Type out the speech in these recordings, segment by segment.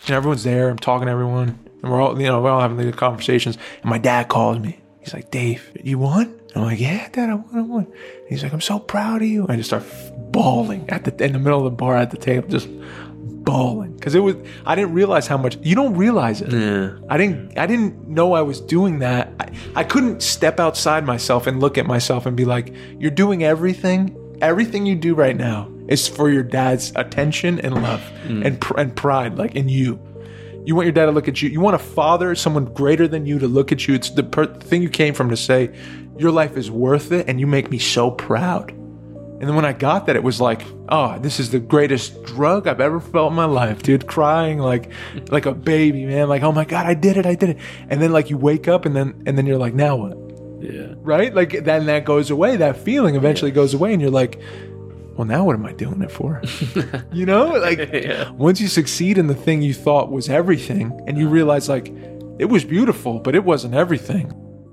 And everyone's there. I'm talking to everyone. And we're all having these conversations. And my dad calls me. He's like, Dave, you won? I'm like, yeah, Dad, I won. And he's like, I'm so proud of you. I just start bawling in the middle of the bar at the table, just bawling. Because I didn't realize how much, you don't realize it. Yeah. I didn't know I was doing that. I couldn't step outside myself and look at myself and be like, you're doing everything you do right now is for your dad's attention and love and pride, like in you. You want your dad to look at you. You want a father, someone greater than you, to look at you. It's the thing you came from to say, your life is worth it, and you make me so proud. And then when I got that, it was like, oh, this is the greatest drug I've ever felt in my life, dude. Crying like a baby, man. Like, oh my God, I did it. And then like you wake up, and then you're like, now what? Yeah. Right? Like then that goes away. That feeling eventually goes away, and you're like, well, now what am I doing it for? You know, like once you succeed in the thing you thought was everything, and you realize like it was beautiful, but it wasn't everything.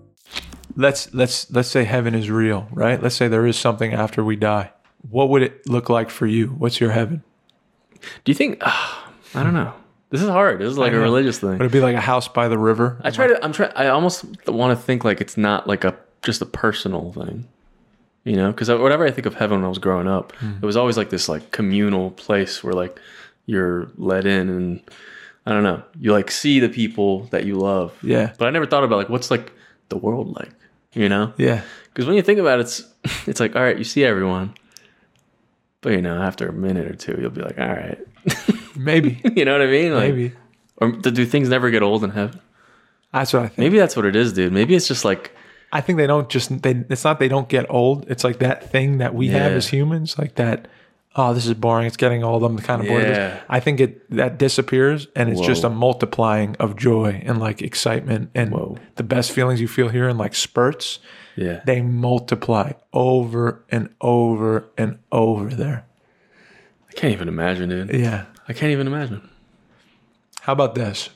Let's say heaven is real, right? Let's say there is something after we die. What would it look like for you? What's your heaven? Do you think? I don't know. This is hard. This is like a religious thing. Would it be like a house by the river? I almost want to think like it's not like just a personal thing. You know, because whatever I think of heaven when I was growing up, it was always like this like communal place where like you're let in, and I don't know, you like see the people that you love. Yeah. But I never thought about like what's like the world like, you know? Yeah. Because when you think about it, it's like, all right, you see everyone, but you know, after a minute or two, you'll be like, all right, maybe. You know what I mean? Like, maybe. Or do things never get old in heaven? That's what I think. Maybe that's what it is, dude. Maybe it's just like. I think it's not they don't get old. It's like that thing that we have as humans, like that, oh, this is boring. It's getting old. I'm kind of bored of this. I think that disappears, and it's just a multiplying of joy and like excitement and the best feelings you feel here in like spurts. Yeah. They multiply over and over and over there. I can't even imagine, dude. Yeah. I can't even imagine. How about this?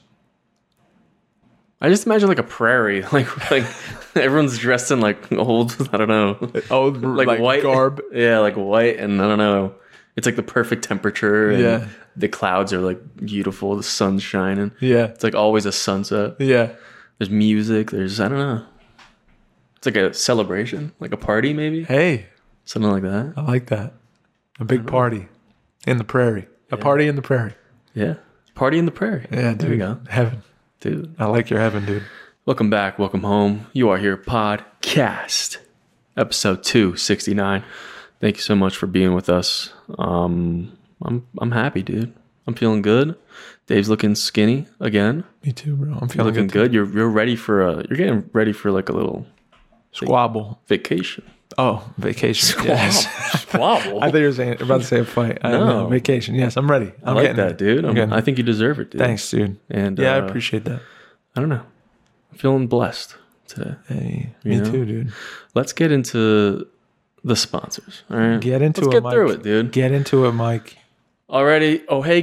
I just imagine like a prairie, like everyone's dressed in like old, I don't know, old like white garb. Yeah, like white, and I don't know. It's like the perfect temperature. And the clouds are like beautiful. The sun's shining. Yeah, it's like always a sunset. Yeah, there's music. There's I don't know. It's like a celebration, like a party maybe. Hey, something like that. I like that. A big party in the prairie. A party in the prairie. Yeah, party in the prairie. Yeah, dude. There you go. Heaven. Dude. I like your heaven, dude. Welcome back. Welcome home. You Are Here podcast, episode 269. Thank you so much for being with us. I'm happy, dude. I'm feeling good. Dave's looking skinny again. Me too, bro. I'm feeling looking good. You're ready for you're getting ready for like a little squabble vacation. Oh, vacation. Yes. Squabble. I thought you were about to say a fight. No, vacation. Yes, I'm ready. I like that, dude. I think you deserve it, dude. Thanks, dude. And I appreciate that. I don't know. I'm feeling blessed today. Hey, me too, dude. Let's get into the sponsors. All right. Let's get through it, dude. Get into it, Mike. Already,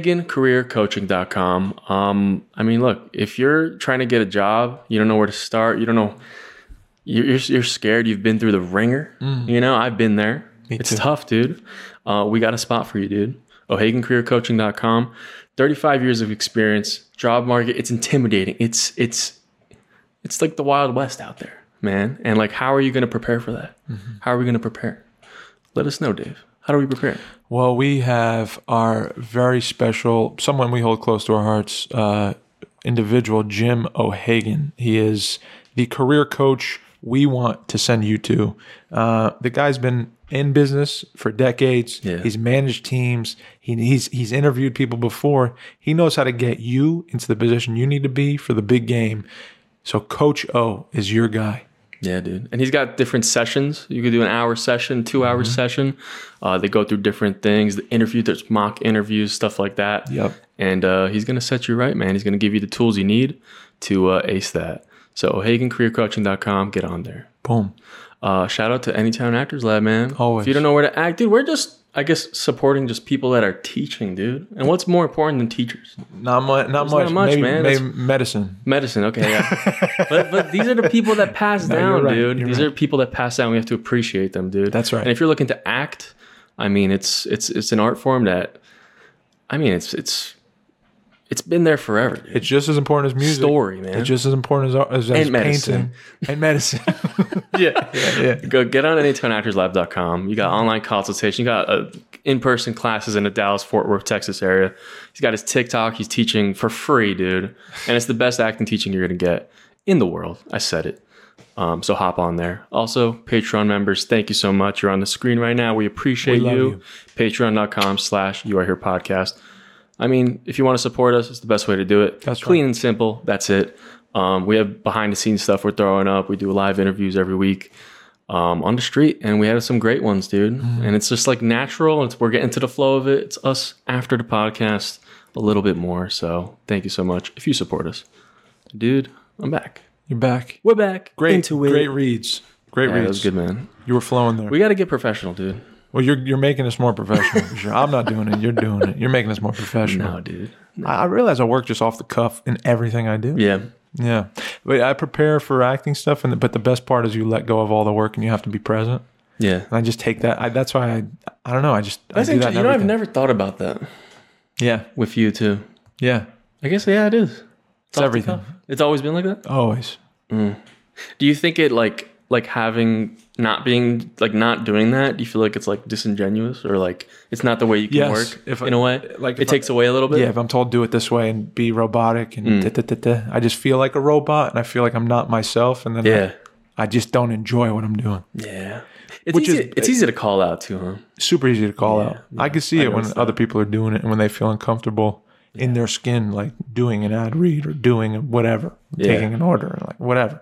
OhaganCareerCoaching.com. I mean, look, if you're trying to get a job, you don't know where to start. You don't know. You're scared. You've been through the ringer. You know, I've been there. It's tough, dude. We got a spot for you, dude. OhaganCareerCoaching.com. 35 years of experience. Job market. It's intimidating. It's like the Wild West out there, man. And like, how are you going to prepare for that? How are we going to prepare? Let us know, Dave. How do we prepare? Well, we have our very special, someone we hold close to our hearts, individual, Jim O'Hagan. He is the career coach we want to send you to. The guy's been in business for decades. Yeah. He's managed teams. He's interviewed people before. He knows how to get you into the position you need to be for the big game. So Coach O is your guy. Yeah, dude. And he's got different sessions. You could do an hour session, 2-hour session. They go through different things. The interview, there's mock interviews, stuff like that. Yep. And he's going to set you right, man. He's going to give you the tools you need to ace that. So OhaganCareerCoaching.com, get on there. Boom. Shout out to Anytown Actors Lab, man. Always. If you don't know where to act, dude, we're just, I guess, supporting just people that are teaching, dude. And what's more important than teachers? Not much, maybe, man. Maybe medicine. Medicine, okay, yeah. but these are the people that pass down, right. Dude. These are people that pass down. We have to appreciate them, dude. That's right. And if you're looking to act, I mean, it's an art form that, I mean, it's it's been there forever. Dude. It's just as important as music. Story, man. It's just as important as And medicine. painting and medicine. Yeah. Go get on anytoneactorslab.com. You got online consultation. You got in-person classes in the Dallas, Fort Worth, Texas area. He's got his TikTok. He's teaching for free, dude. And it's the best acting teaching you're going to get in the world. I said it. So hop on there. Also, Patreon members, thank you so much. You're on the screen right now. We appreciate you. Patreon.com/YouAreHerePodcast. I mean, if you want to support us, it's the best way to do it. That's clean right. and simple. That's it. We have behind the scenes stuff we're throwing up. We do live interviews every week on the street, and we have some great ones, dude. And it's just like natural. We're getting to the flow of it. It's us after the podcast a little bit more. So thank you so much if you support us. Dude, I'm back. You're back. We're back. Great into it. Great reads. Great Yeah, reads. that was good, man. You were flowing there. We got to get professional, dude. Well, you're making us more professional for sure. I'm not doing it. You're doing it. You're making us more professional. No, dude. I realize I work just off the cuff in everything I do. Yeah. Yeah. But I prepare for acting stuff, but the best part is you let go of all the work and you have to be present. Yeah. And I just take that. That's why I don't know. I do that in You know, I've everything. never thought about that Yeah. with you, too. Yeah. I guess, yeah, it is. It's everything. It's always been like that? Always. Do you think it like having not doing that? Do you feel like it's like disingenuous or like it's not the way you can Yes, work in a way? like It if takes away a little bit. Yeah, if I'm told do it this way and be robotic and I just feel like a robot and I feel like I'm not myself, and then Yeah. I just don't enjoy what I'm doing. Yeah. It's Which easy. is- It's easy to call out too, huh? Super easy to call out. I can see I it when noticed other people are doing it and when they feel uncomfortable in their skin, like doing an ad read or doing whatever, taking an order, like whatever.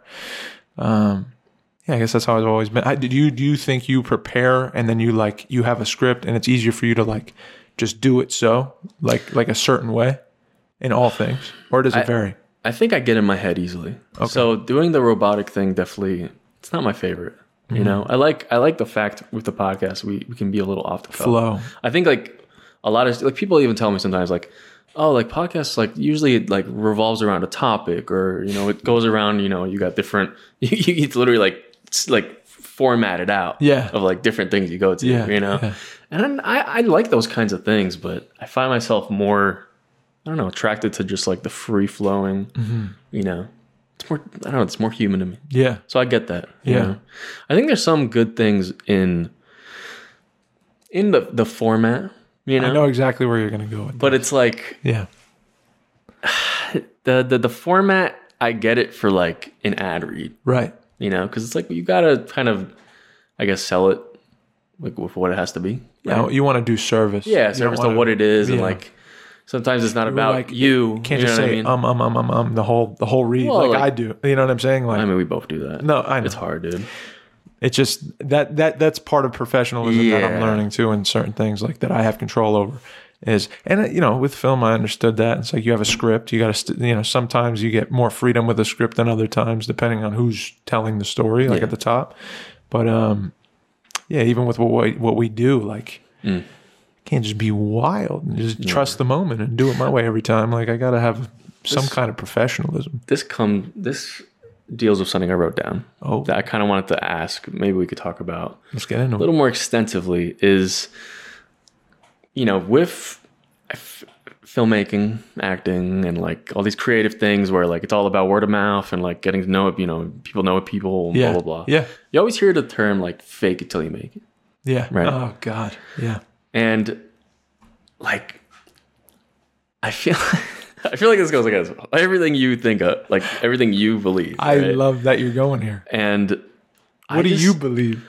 Yeah, I guess that's how it's always been. Do you think you prepare and then you have a script and it's easier for you to like just do it like a certain way in all things, or does it vary? I think I get in my head easily. Okay. So doing the robotic thing definitely, it's not my favorite. You know, I like the fact with the podcast we can be a little off the cuff. Flow. I think like a lot of like people even tell me sometimes like, oh, like podcasts like usually it like revolves around a topic, or you know it goes around, you know, you got different you literally like formatted out of like different things you go to, you know. And I like those kinds of things, but I find myself more, I don't know, attracted to just like the free flowing, you know. It's more, I don't know, it's more human to me. Yeah. So I get that. You know? I think there's some good things in the format, you know. I know exactly where you're going to go with but it's like the format, I get it for like an ad read. Right. You know, because it's like you gotta kind of, I guess, sell it like with what it has to be. Right? Yeah, you want to do service. Yeah, service to what it is, and like sometimes it's not about like, you. Can't you just know say what I mean? the whole read Well, like I do. You know what I'm saying? Like I mean, we both do that. No, I know. It's hard, dude. It's just that's part of professionalism that I'm Yeah. learning too, in certain things like that I have control over. And you know, with film, I understood that it's like you have a script. You got to, you know, sometimes you get more freedom with a script than other times, depending on who's telling the story. Like at the top, but yeah, even with what we do, like can't just be wild and just trust the moment and do it my way every time. Like I got to have some kind of professionalism. This deals with something I wrote down. Oh. That I kind of wanted to ask. Maybe we could talk about Let's get into a little more extensively. Is, you know, with filmmaking, acting, and like all these creative things where like it's all about word of mouth and like getting to know it, you know, people know people, and Yeah. blah, blah, blah. Yeah. You always hear the term like fake it till you make it. Yeah. Right. Oh God. Yeah. And like, I feel like this goes like this. Everything you think of, like everything you believe. I right? love that you're going here. And What do you believe?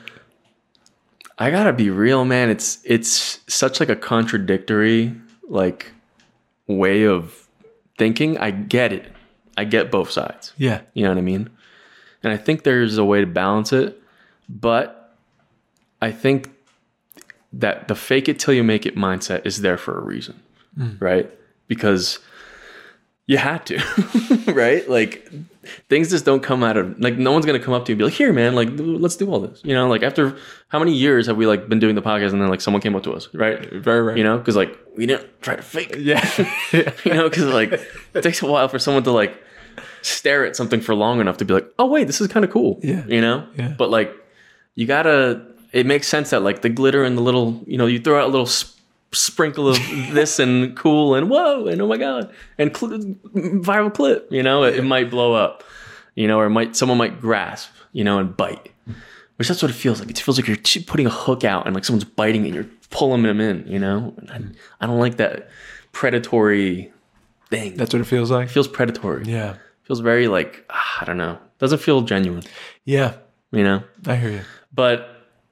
I gotta be real, man. It's such like a contradictory like way of thinking. I get it. I get both sides. Yeah. You know what I mean? And I think there's a way to balance it, but I think that the fake it till you make it mindset is there for a reason, right? Because you had to, right? Like things just don't come out of, like no one's going to come up to you and be like, here, man, like let's do all this. You know, like after how many years have we like been doing the podcast and then like someone came up to us, right? Very right. You know, because like we didn't try to fake it. Yeah. You know, because like it takes a while for someone to like stare at something for long enough to be like, oh wait, this is kind of cool. Yeah. You know? Yeah. But like you gotta, it makes sense that like the glitter and the little, you know, you throw out a little sprinkle of this and cool and whoa and oh my god and viral clip, you know, it might blow up, you know, or someone might grasp, you know, and bite, which that's what it feels like. It feels like you're putting a hook out and like someone's biting it and you're pulling them in, you know. I don't like that predatory thing. That's what it feels like. It feels predatory. Yeah, it feels very like I don't know. Doesn't feel genuine. Yeah, you know. I hear you. But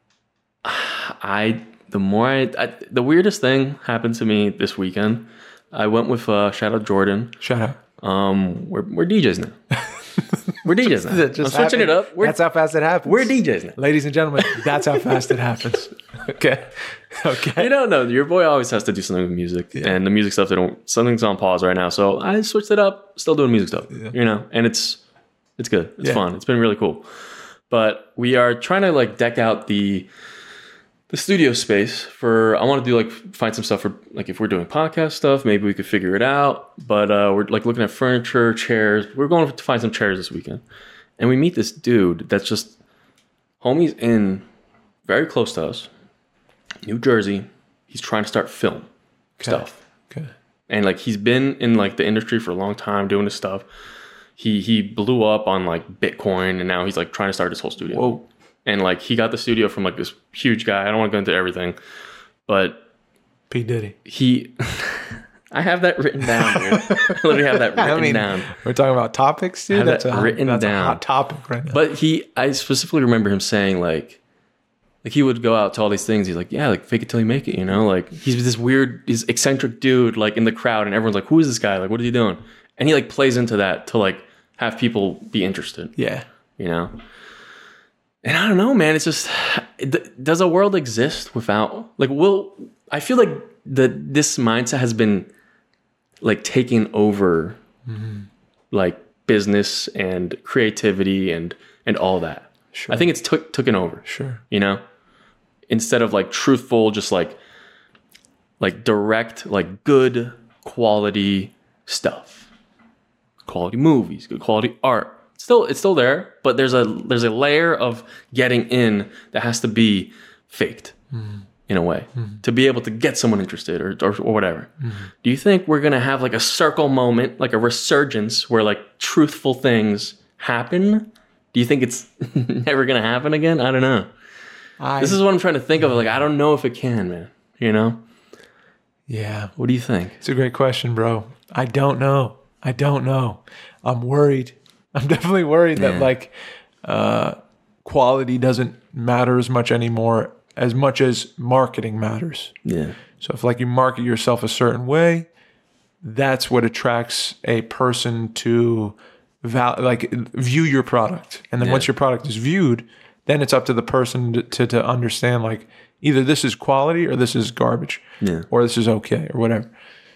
the weirdest thing happened to me this weekend. I went with shout out Jordan. Shout out. We're DJs now. We're DJs now. I'm switching it up. That's how fast it happens. We're DJs now. Ladies and gentlemen, that's how fast it happens. Okay. You don't know. Your boy always has to do something with music. Yeah. And the music stuff, something's on pause right now. So I switched it up. Still doing music stuff. Yeah. You know, and it's good. It's fun. It's been really cool. But we are trying to like deck out the studio space I want to do like find some stuff for like if we're doing podcast stuff, maybe we could figure it out. But we're like looking at furniture, chairs. We're going to find some chairs this weekend. And we meet this dude that's just homies in very close to us, New Jersey. He's trying to start film stuff. Okay. And like he's been in like the industry for a long time doing this stuff. He blew up on like Bitcoin and now he's like trying to start his whole studio. Whoa. And like he got the studio from like this huge guy. I don't want to go into everything, but P. Diddy. I have that written down, dude. I literally have that written down. We're talking about topics, dude. That's written down. A hot topic right now. But I specifically remember him saying like he would go out to all these things. He's like, yeah, like fake it till you make it, you know? Like he's this weird, he's eccentric dude like in the crowd and everyone's like, who is this guy? Like, what is he doing? And he like plays into that to like have people be interested. Yeah. You know? And I don't know, man. It's just, does a world exist without, like, I feel like this mindset has been, like, taking over, like, business and creativity and all that. Sure. I think it's taken over. Sure. You know? Instead of, like, truthful, just, like direct, like, good quality stuff. Quality movies, good quality art. It's still there, but there's a layer of getting in that has to be faked in a way to be able to get someone interested or whatever. Do you think we're gonna have like a circle moment, like a resurgence where like truthful things happen? Do you think it's never gonna happen again? I don't know. This is what I'm trying to think of. Like I don't know if it can, man. You know? Yeah. What do you think? It's a great question, bro. I don't know. I'm worried. I'm definitely worried that like quality doesn't matter as much anymore, as much as marketing matters. Yeah. So if like you market yourself a certain way, that's what attracts a person to view your product. And then once your product is viewed, then it's up to the person to understand like either this is quality or this is garbage or this is okay or whatever.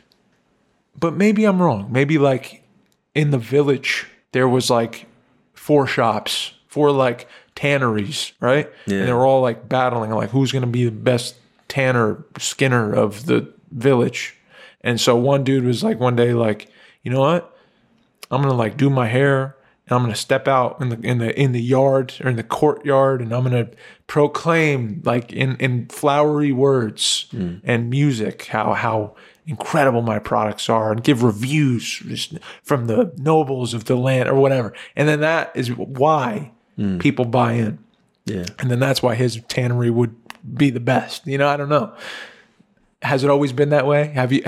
But maybe I'm wrong. Maybe like in the village, there was like 4 shops, 4 like tanneries, right? Yeah. And they were all like battling, like who's going to be the best tanner, skinner of the village. And so one dude was like one day like, you know what? I'm going to like do my hair and I'm going to step out in the yard or in the courtyard and I'm going to proclaim like in flowery words and music how incredible my products are and give reviews from the nobles of the land or whatever. And then that is why people buy in. Yeah. And then that's why his tannery would be the best. You know, I don't know. Has it always been that way? Have you,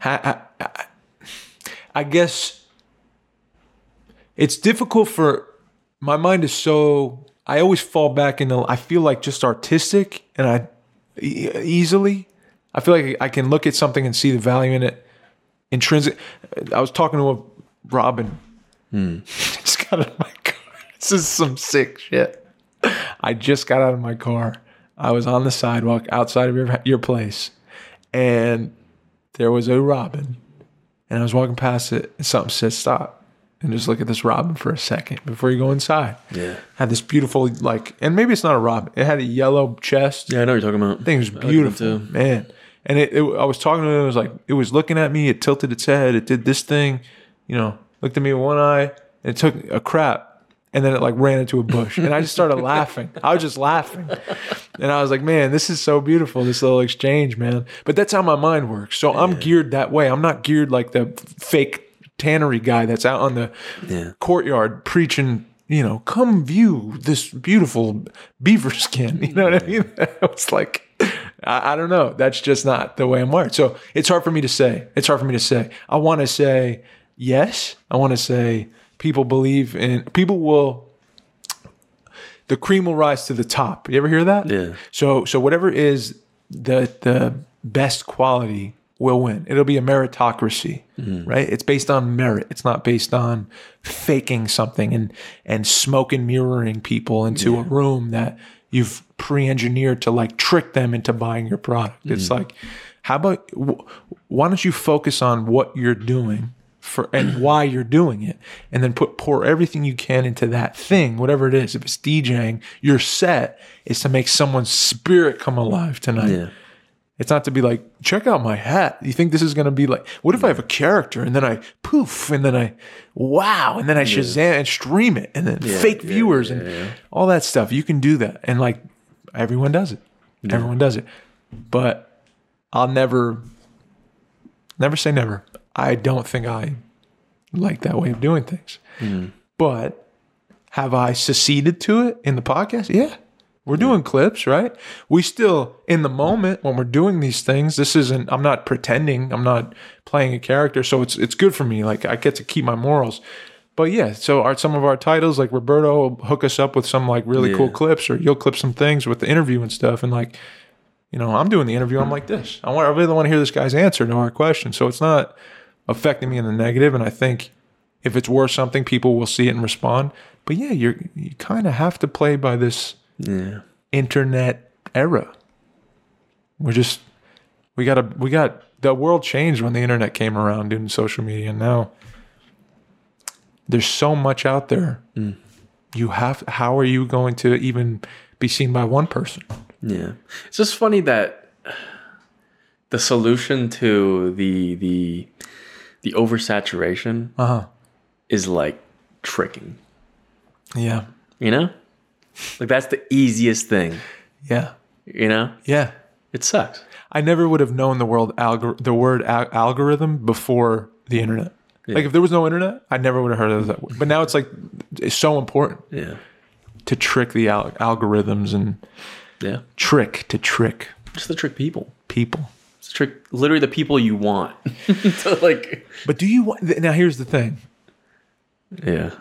I guess it's difficult for, my mind is so, I always fall back into, I feel like just artistic and easily, I feel like I can look at something and see the value in it. Intrinsic. I was talking to a Robin. Just got out of my car. This is some sick shit. I just got out of my car. I was on the sidewalk outside of your place, and there was a robin. And I was walking past it, and something said, "Stop and just look at this robin for a second before you go inside." Yeah. Had this beautiful, like, and maybe it's not a robin. It had a yellow chest. Yeah, I know what you're talking about. The thing was beautiful, man. And I was talking to it. It was like, it was looking at me. It tilted its head. It did this thing, you know, looked at me with one eye. And it took a crap. And then it like ran into a bush. And I just started laughing. I was just laughing. And I was like, man, this is so beautiful, this little exchange, man. But that's how my mind works. So I'm geared that way. I'm not geared like the fake tannery guy that's out on the courtyard preaching, you know, come view this beautiful beaver skin. You know what I mean? It's like, I don't know. That's just not the way I'm wired. So it's hard for me to say. I want to say yes. I want to say people believe in, the cream will rise to the top. You ever hear that? Yeah. So whatever is the best quality will win. It'll be a meritocracy, right? It's based on merit. It's not based on faking something and smoke and mirroring people into a room that you've pre-engineered to like trick them into buying your product. It's like, how about, why don't you focus on what you're doing and why you're doing it, and then pour everything you can into that thing, whatever it is. If it's DJing, your set is to make someone's spirit come alive tonight. Yeah. It's not to be like, check out my hat. You think this is going to be like, what if I have a character and then I poof and then I wow and then I Shazam and stream it and then fake viewers and all that stuff. You can do that. And like everyone does it. Yeah. Everyone does it. But I'll never say never. I don't think I like that way of doing things. But have I seceded to it in the podcast? Yeah. We're doing clips, right? We still, in the moment when we're doing these things, I'm not pretending, I'm not playing a character. So it's good for me. Like I get to keep my morals. But yeah, so some of our titles, like Roberto will hook us up with some like really cool clips, or you'll clip some things with the interview and stuff. And like, you know, I'm doing the interview, I'm like this. I really want to hear this guy's answer to our question. So it's not affecting me in the negative. And I think if it's worth something, people will see it and respond. But yeah, you kind of have to play by this internet era. We got the world changed when the internet came around, doing social media, and now there's so much out there. How are you going to even be seen by one person? Yeah. It's just funny that the solution to the oversaturation is like tricking. Yeah. You know? Like that's the easiest thing. Yeah. You know? Yeah. It sucks. I never would have known the word algorithm before the internet. Yeah. Like if there was no internet, I never would have heard of that word. But now it's like, it's so important. Yeah. To trick the algorithms and trick. Just to trick people. It's to trick literally the people you want. To like. But do you want, now here's the thing. Yeah.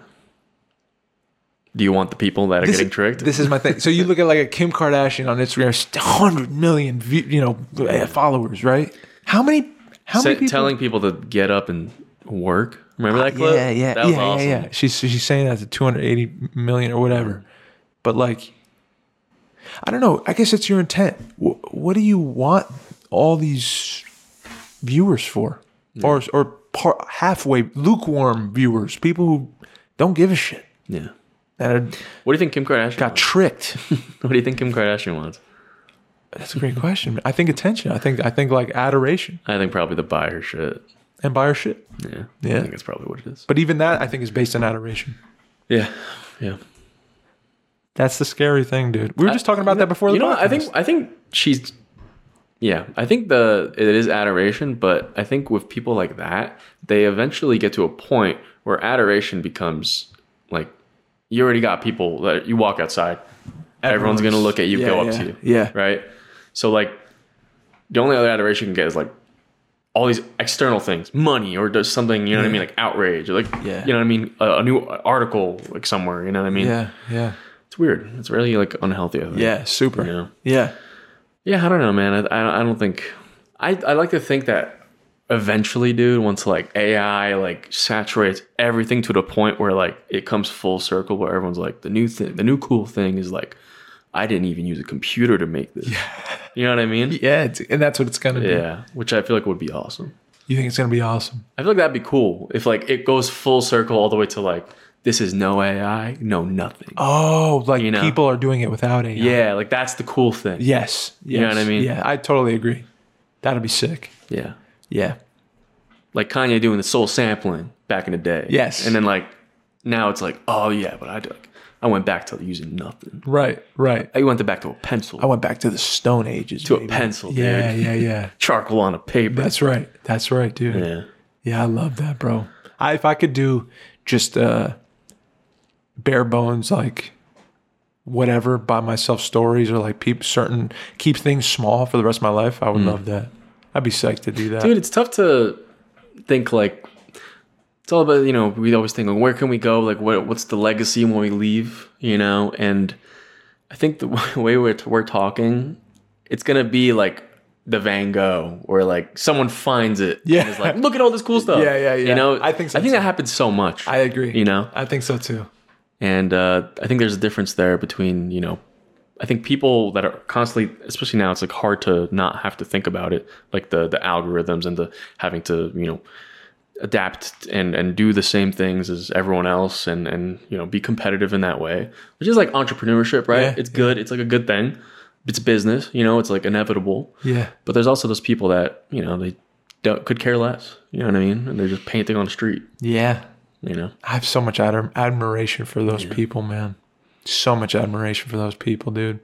Do you want the people that are getting tricked? This is my thing. So you look at like a Kim Kardashian on Instagram, 100 million followers, right? How many people? Telling people to get up and work. Remember that clip? Yeah. That was awesome. Yeah. She's saying that to 280 million or whatever. But like, I don't know. I guess it's your intent. What do you want all these viewers for? Or halfway lukewarm viewers, people who don't give a shit. Yeah. What do you think Kim Kardashian got wants? Tricked? What do you think Kim Kardashian wants? That's a great question. I think attention. I think like adoration. I think probably to buy her shit. And buy her shit. Yeah. I think that's probably what it is. But even that, I think, is based on adoration. Yeah. That's the scary thing, dude. We were just talking about that before the podcast. I think she's. Yeah, I think it is adoration, but I think with people like that, they eventually get to a point where adoration becomes like, you already got people that you walk outside, everyone's going to look at you, go up to you. Yeah. Right? So like, the only other adoration you can get is like all these external things, money, or does something, you know what I mean? Like outrage, or like, you know what I mean? A new article like somewhere, you know what I mean? Yeah. It's weird. It's really like unhealthy, I think. Yeah, super. You know? Yeah, I don't know, man. I don't think, I like to think that eventually, dude, once like AI like saturates everything to the point where like it comes full circle, where everyone's like, the new cool thing is like, I didn't even use a computer to make this. You know what I mean? Yeah, and that's what it's gonna be. Yeah, which I feel like would be awesome. You think it's gonna be awesome? I feel like that'd be cool if like it goes full circle all the way to like, this is no AI, no nothing. Oh, like people are doing it without AI. Yeah, like that's the cool thing. Yes. You know what I mean? Yeah, I totally agree. That'd be sick. Yeah. Like Kanye doing the soul sampling back in the day. Yes. And then like Now it's like, oh yeah, but I went back to using nothing. Right. I went back to a pencil. I went back to the Stone Ages. To a pencil, Yeah, dude. yeah. Charcoal on a paper. That's right, dude. Yeah. Yeah, I love that, bro. If I could do just bare bones, like whatever by myself stories or like keep things small for the rest of my life, I would love that. I'd be psyched to do that. Dude, it's tough to think like, it's all about, we always think, like, where can we go? Like, what's the legacy when we leave, And I think the way we're talking, it's going to be like the Van Gogh, where like someone finds it and is like, look at all this cool stuff. Yeah. I think so I think too. that happens so much. I agree. I think so too. And I think there's a difference there between, I think people that are constantly, especially now, it's like hard to not have to think about it, like the algorithms and the having to, adapt and do the same things as everyone else and be competitive in that way, which is like entrepreneurship, right? Yeah, it's good. It's like a good thing. It's business, it's like inevitable. Yeah. But there's also those people that, they could care less, you know what I mean? And they're just painting on the street. Yeah. I have so much admiration for those people, man. So much admiration for those people, dude.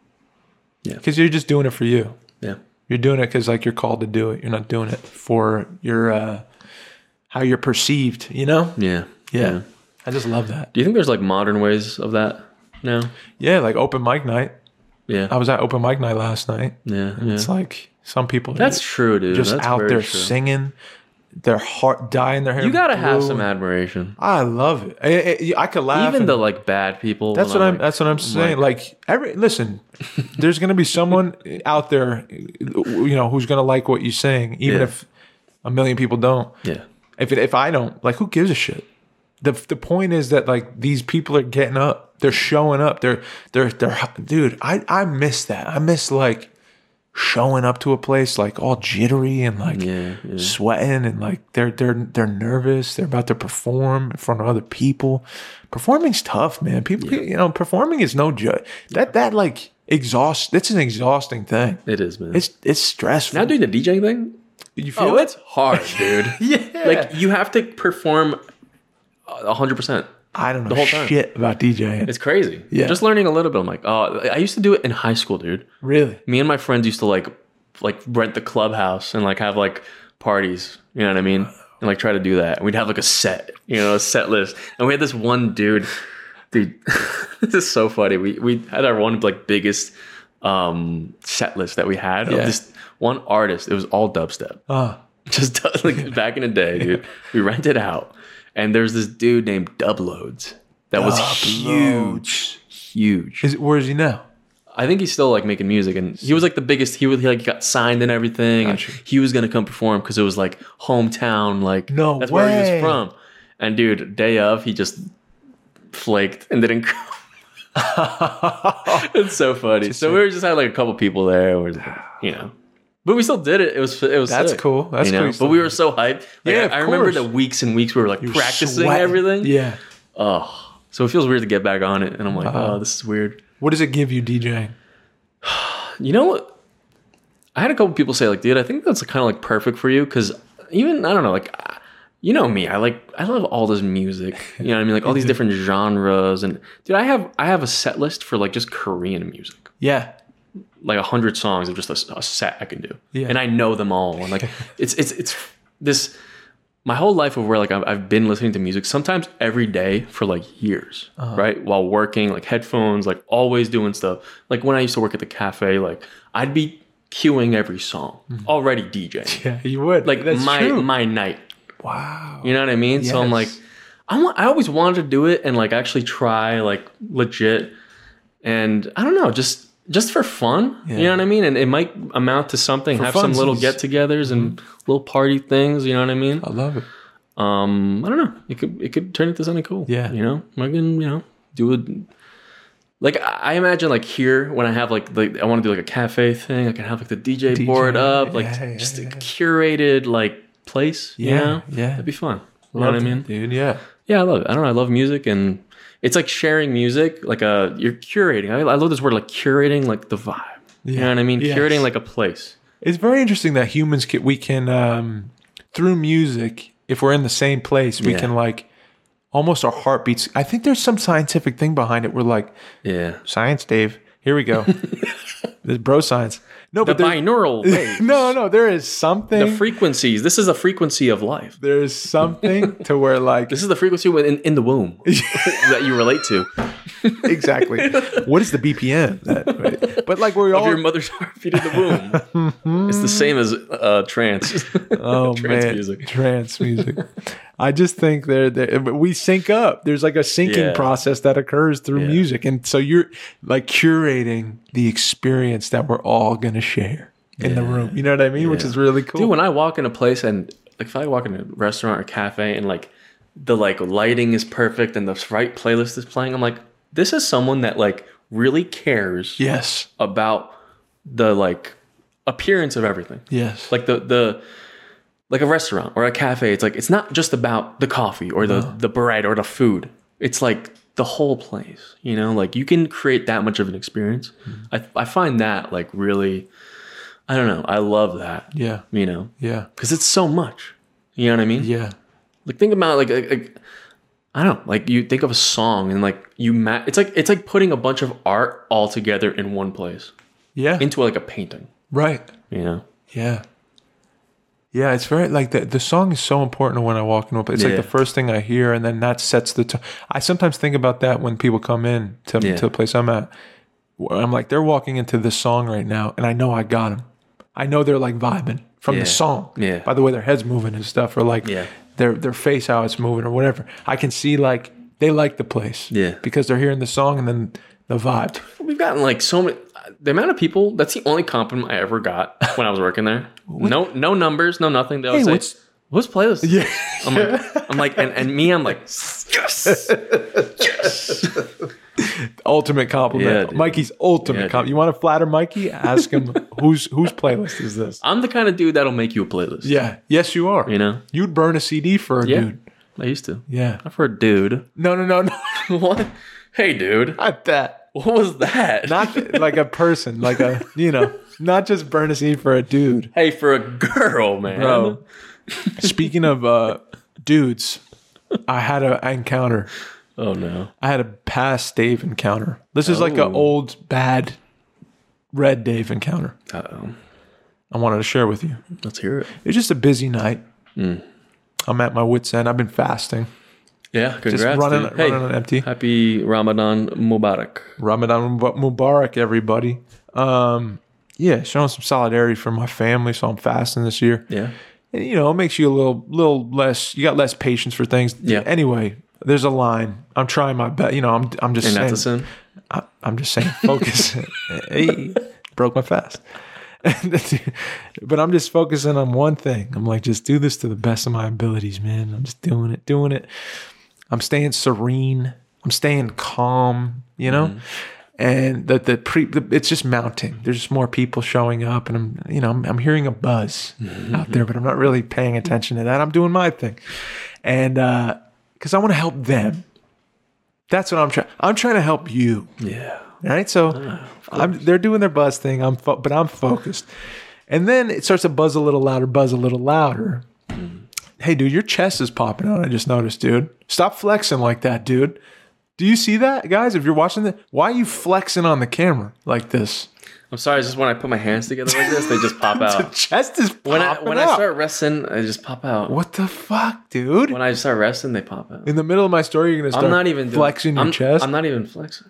Yeah. Because you're just doing it for you. Yeah. You're doing it because like you're called to do it. You're not doing it for your how you're perceived, Yeah. Yeah. I just love that. Do you think there's like modern ways of that now? Yeah, like open mic night. Yeah. I was at open mic night last night. Yeah. And it's like some people That's true, dude. just That's out very there true. singing, their heart dyeing their hair. You gotta have blue. some admiration. I love it. I could laugh. Even and- the like bad people. That's when what I'm saying. Like listen, there's gonna be someone out there, who's gonna like what you're saying, even if a million people don't. Yeah. If I don't, like, who gives a shit? The point is that like these people are getting up, they're showing up, they're dude. I miss that. I miss like showing up to a place like all jittery and like sweating and like they're nervous. They're about to perform in front of other people. Performing's tough, man. People, performing is no joke. That like exhausts. It's an exhausting thing. It is, man. It's stressful. Now doing the DJing thing. You feel it? It's hard, dude. Yeah. Like you have to perform 100%. I don't know the whole time. shit about DJing. It's crazy. Yeah. Just learning a little bit. I'm like, oh, I used to do it in high school, dude. Really? Me and my friends used to like rent the clubhouse and like have like parties. You know what I mean? And like try to do that. And we'd have like a set list. And we had this one dude. This is so funny. We had our one like biggest set list that we had of this one artist. It was all dubstep. Just like back in the day, dude. We rented out. And there's this dude named Dubloads that was huge. Where is he now? I think he's still like making music, and he was like the biggest. He got signed and everything, Gotcha. and he was gonna come perform because it was like hometown, like No that's where he way. was from. And dude, day of, he just flaked and didn't come. It's so funny. So we just had like a couple people there, but we still did it. It was That's sick, cool. That's cool. But we were so hyped. Like, Yeah, I of remember course. the weeks and weeks we were like practicing sweating. everything. Yeah. Oh, so it feels weird to get back on it, and I'm like, oh, this is weird. What does it give you, DJing? You know what? I had a couple people say like, dude, I think that's kind of like perfect for you because even I don't know, like, you know me, I love all this music. You know what I mean? Like all these different genres, and dude, I have a set list for like just Korean music. Yeah. Like 100 songs of just a set I can do, Yeah. and I know them all. And like, it's this. My whole life of where like I've been listening to music sometimes every day for like years, right? While working, like headphones, like always doing stuff. Like when I used to work at the cafe, like I'd be queuing every song, already DJing. Yeah, you would. Like That's true. my night. Wow. You know what I mean? So I'm like, Yes. I always wanted to do it and like actually try like legit, and I don't know, just for fun. Yeah. You know what I mean? And it might amount to something. For have some little funsies. get-togethers and little party things. You know what I mean? I love it. I don't know. It could turn into something cool. Yeah. You know, I can do it. Like I imagine like here when I have like I want to do like a cafe thing. I can have like the DJ board up, like just a curated like place. Yeah, You know? yeah. That'd be fun. You Love know what I mean? that, dude. Yeah. Yeah, I love it. I don't know. I love music, and it's like sharing music. Like you're curating. I love this word, like curating, like the vibe. You know what I mean? Yes. Curating like a place. It's very interesting that humans we can through music, if we're in the same place, we Yeah. can like almost our heartbeats. I think there's some scientific thing behind it. We're like, Yeah. science, Dave. Here we go. There's bro science. No, The but binaural waves. no, there is something. The frequencies. This is a frequency of life. There's something to where like This is the frequency in the womb that you relate to. exactly. What is the BPM? But like we're Of all your mother's heartbeat in the womb. It's the same as trance. oh Trance man, music. trance music. I just think we sync up. There's like a syncing Yeah. process that occurs through Yeah. music, and so you're like curating the experience that we're all gonna share in the room. You know what I mean? Which Yeah. is really cool. Dude, when I walk in a place and like if I walk in a restaurant or cafe and like the like lighting is perfect and the right playlist is playing, I'm like, this is someone that like really cares yes, about the like appearance of everything. yes, Like the like a restaurant or a cafe, it's like it's not just about the coffee or the bread or the food. It's like the whole place, you know? Like you can create that much of an experience. I find that like really, I don't know. I love that. yeah, You know, yeah, because it's so much. You know what I mean? yeah. Like think about like I don't know. Like you think of a song and like it's like putting a bunch of art all together in one place Yeah, into like a painting. right. You know? Yeah. Yeah, it's very like the song is so important when I walk into a place. It's like Yeah. the first thing I hear, and then that sets the tone. I sometimes think about that when people come in to the place I'm at. I'm like, they're walking into this song right now, and I know I got them. I know they're like vibing from Yeah. the song. Yeah. By the way their head's moving and stuff, or like Yeah. their face how it's moving or whatever. I can see like they like the place. Yeah. Because they're hearing the song and then the vibe. We've gotten like so many. The amount of people. That's the only compliment I ever got when I was working there. No numbers, no nothing. They always Hey, say, "What's playlist?" Yeah. I'm like, and me, I'm like, yes, yes. Ultimate compliment. Yeah, dude. Mikey's ultimate Yeah, compliment. You want to flatter Mikey? Ask him whose playlist is this? I'm the kind of dude that'll make you a playlist. Yeah. Yes, you are. You know. You'd burn a CD for a Yeah. dude. I used to. Yeah. Not for a dude. No. What? Hey, dude. Not that. What was that? Not like a person, like a, not just burn a CD for a dude. Hey, for a girl, man. Bro. Speaking of dudes, I had an encounter. Oh no. I had a past Dave encounter. This is like an Oh. old, bad, red Dave encounter. Uh-oh. I wanted to share with you. Let's hear it. It's just a busy night. Mm. I'm at my wit's end. I've been fasting. Yeah, congrats. Just running dude. Hey, on empty. happy Ramadan Mubarak. Ramadan Mubarak, everybody. Yeah, showing some solidarity for my family, so I'm fasting this year. Yeah. And, it makes you a little less. You got less patience for things. Yeah. Anyway, there's a line. I'm trying my best. I'm just And saying. that's a sin. I'm just saying. Focus. Hey, broke my fast. But I'm just focusing on one thing. I'm like, just do this to the best of my abilities, man. I'm just doing it. I'm staying serene. I'm staying calm, And it's just mounting. There's just more people showing up, and I'm hearing a buzz out there, but I'm not really paying attention to that. I'm doing my thing, and because I want to help them. That's what I'm trying. I'm trying to help you. Yeah. All right, so they're doing their buzz thing. But I'm focused, and then it starts to buzz a little louder. Hey, dude, your chest is popping out. I just noticed, dude. Stop flexing like that, dude. Do you see that, guys? If you're watching that, why are you flexing on the camera like this? I'm sorry. It's just when I put my hands together like this, they just pop The out. chest is popping When out. I start resting, I just pop out. What the fuck, dude? When I start resting, they pop out. In the middle of my story, you're gonna start I'm not even flexing your chest. I'm not even flexing.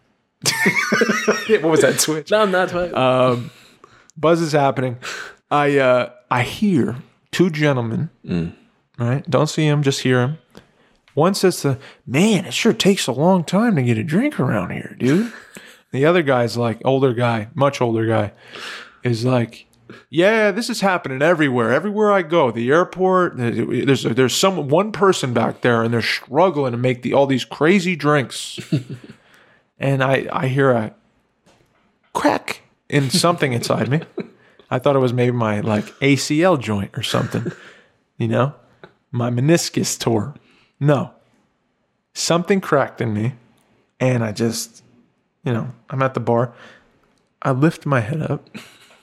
What was that twitch? No, I'm not flexing. Buzz is happening. I hear two gentlemen. Right? Don't see him, just hear him. One says to, man, it sure takes a long time to get a drink around here, dude. The other guy's like, much older guy, is like, yeah, this is happening everywhere. Everywhere I go, the airport, there's one person back there, and they're struggling to make all these crazy drinks. And I hear a crack in something inside me. I thought it was maybe my like ACL joint or something, my meniscus tore. No, something cracked in me, and I just, I'm at the bar. I lift my head up,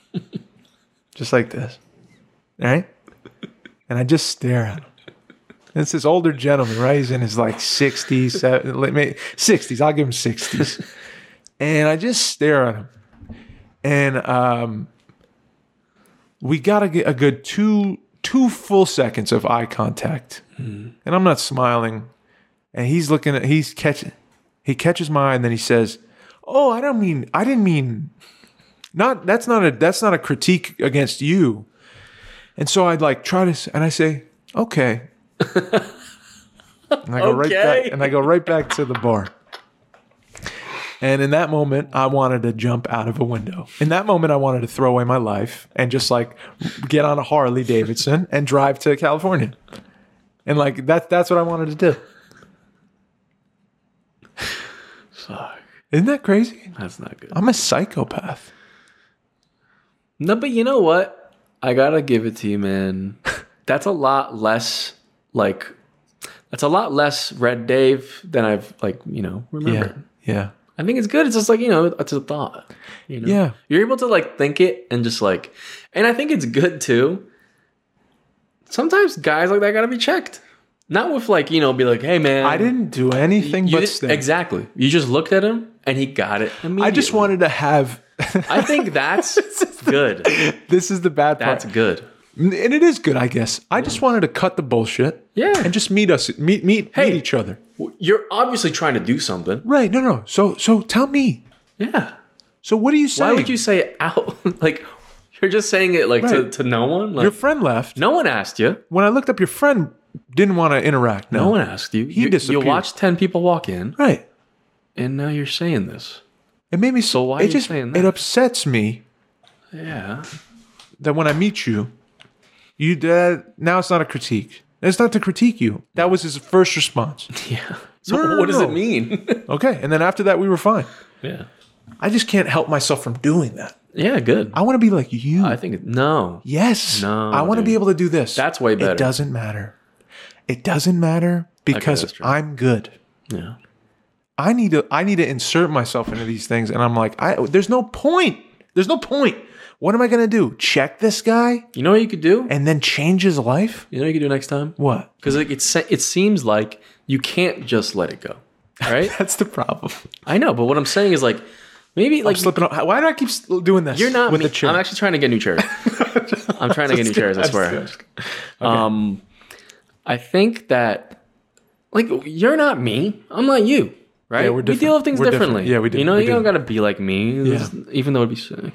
just like this, all right? And I just stare at him. It's this older gentleman, right? He's in his like 60s, 60s. I'll give him 60s. And I just stare at him. And we got a good two full seconds of eye contact. And I'm not smiling. And he's looking at, he catches my eye, and then he says, "Oh, I didn't mean, that's not a critique against you." And so I'd like try to, and I say, "Okay." And I go right back to the bar. And in that moment, I wanted to jump out of a window. In that moment, I wanted to throw away my life and just like get on a Harley Davidson and drive to California. And like that's what I wanted to do. Fuck. Isn't that crazy? That's not good. I'm a psychopath. No, but you know what? I gotta give it to you, man. That's a lot less Red Dave than I've remembered. Yeah. I think it's good. It's just like, it's a thought. Yeah. You're able to like think it and just like, and I think it's good too. Sometimes guys like that gotta be checked. Not with like, be like, "Hey man, I didn't do anything but stay." Exactly. You just looked at him and he got it immediately. I just wanted to have I think that's good. This is the bad part. That's good. And it is good, I guess. I just wanted to cut the bullshit. Yeah. And just meet each other. You're obviously trying to do something. Right. No. So tell me. Yeah. So what are you saying? Why would you say it out? Like, you're just saying it like Right. to no one? Like, Your friend left. no one asked you. When I looked up, your friend didn't want to interact. No one asked you. He you disappeared. watched 10 people walk in, Right. and now you're saying this. It made me So why are you saying that? It upsets me Yeah. that when I meet you, now it's not a critique. It's not to critique you. That was his first response. Yeah. So No. what does it mean? Okay. And then after that, we were fine. Yeah. I just can't help myself from doing that. Yeah, good. I want to be like you. I think no. Yes. No, I want to dude. be able to do this. That's way better. It doesn't matter. It doesn't matter because that's true. I'm good. Yeah. I need to insert myself into these things, and I'm like, there's no point. There's no point. What am I going to do? Check this guy You know what you could do? and then change his life? You know what you could do next time? What? Because it seems like you can't just let it go, right? That's the problem. I know, but what I'm saying is like maybe I'm like slipping. Why do I keep doing this? you're not with me. the chair. I'm actually trying to get new chairs. I'm trying to get new chairs. I swear. I think that like you're not me. I'm not you. Right? Yeah, we're we different. deal with things We're differently. different. Yeah, we do. You know, We you do. don't gotta be like me. Even though it'd be silly.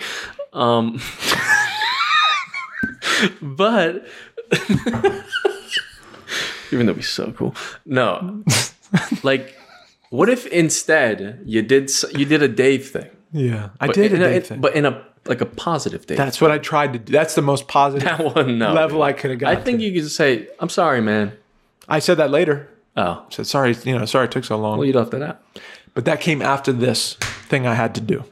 But even though it'd be so cool. No. Like, what if instead you did a Dave thing? Yeah, I But did in a Dave thing. But in a positive Dave. That's what I tried to do. That's the most positive that one. No level I could have got. I think you could say, "I'm sorry, man." I said that later. Oh, I said sorry. Sorry it took so long. well, you left it out. But that came after this thing I had to do.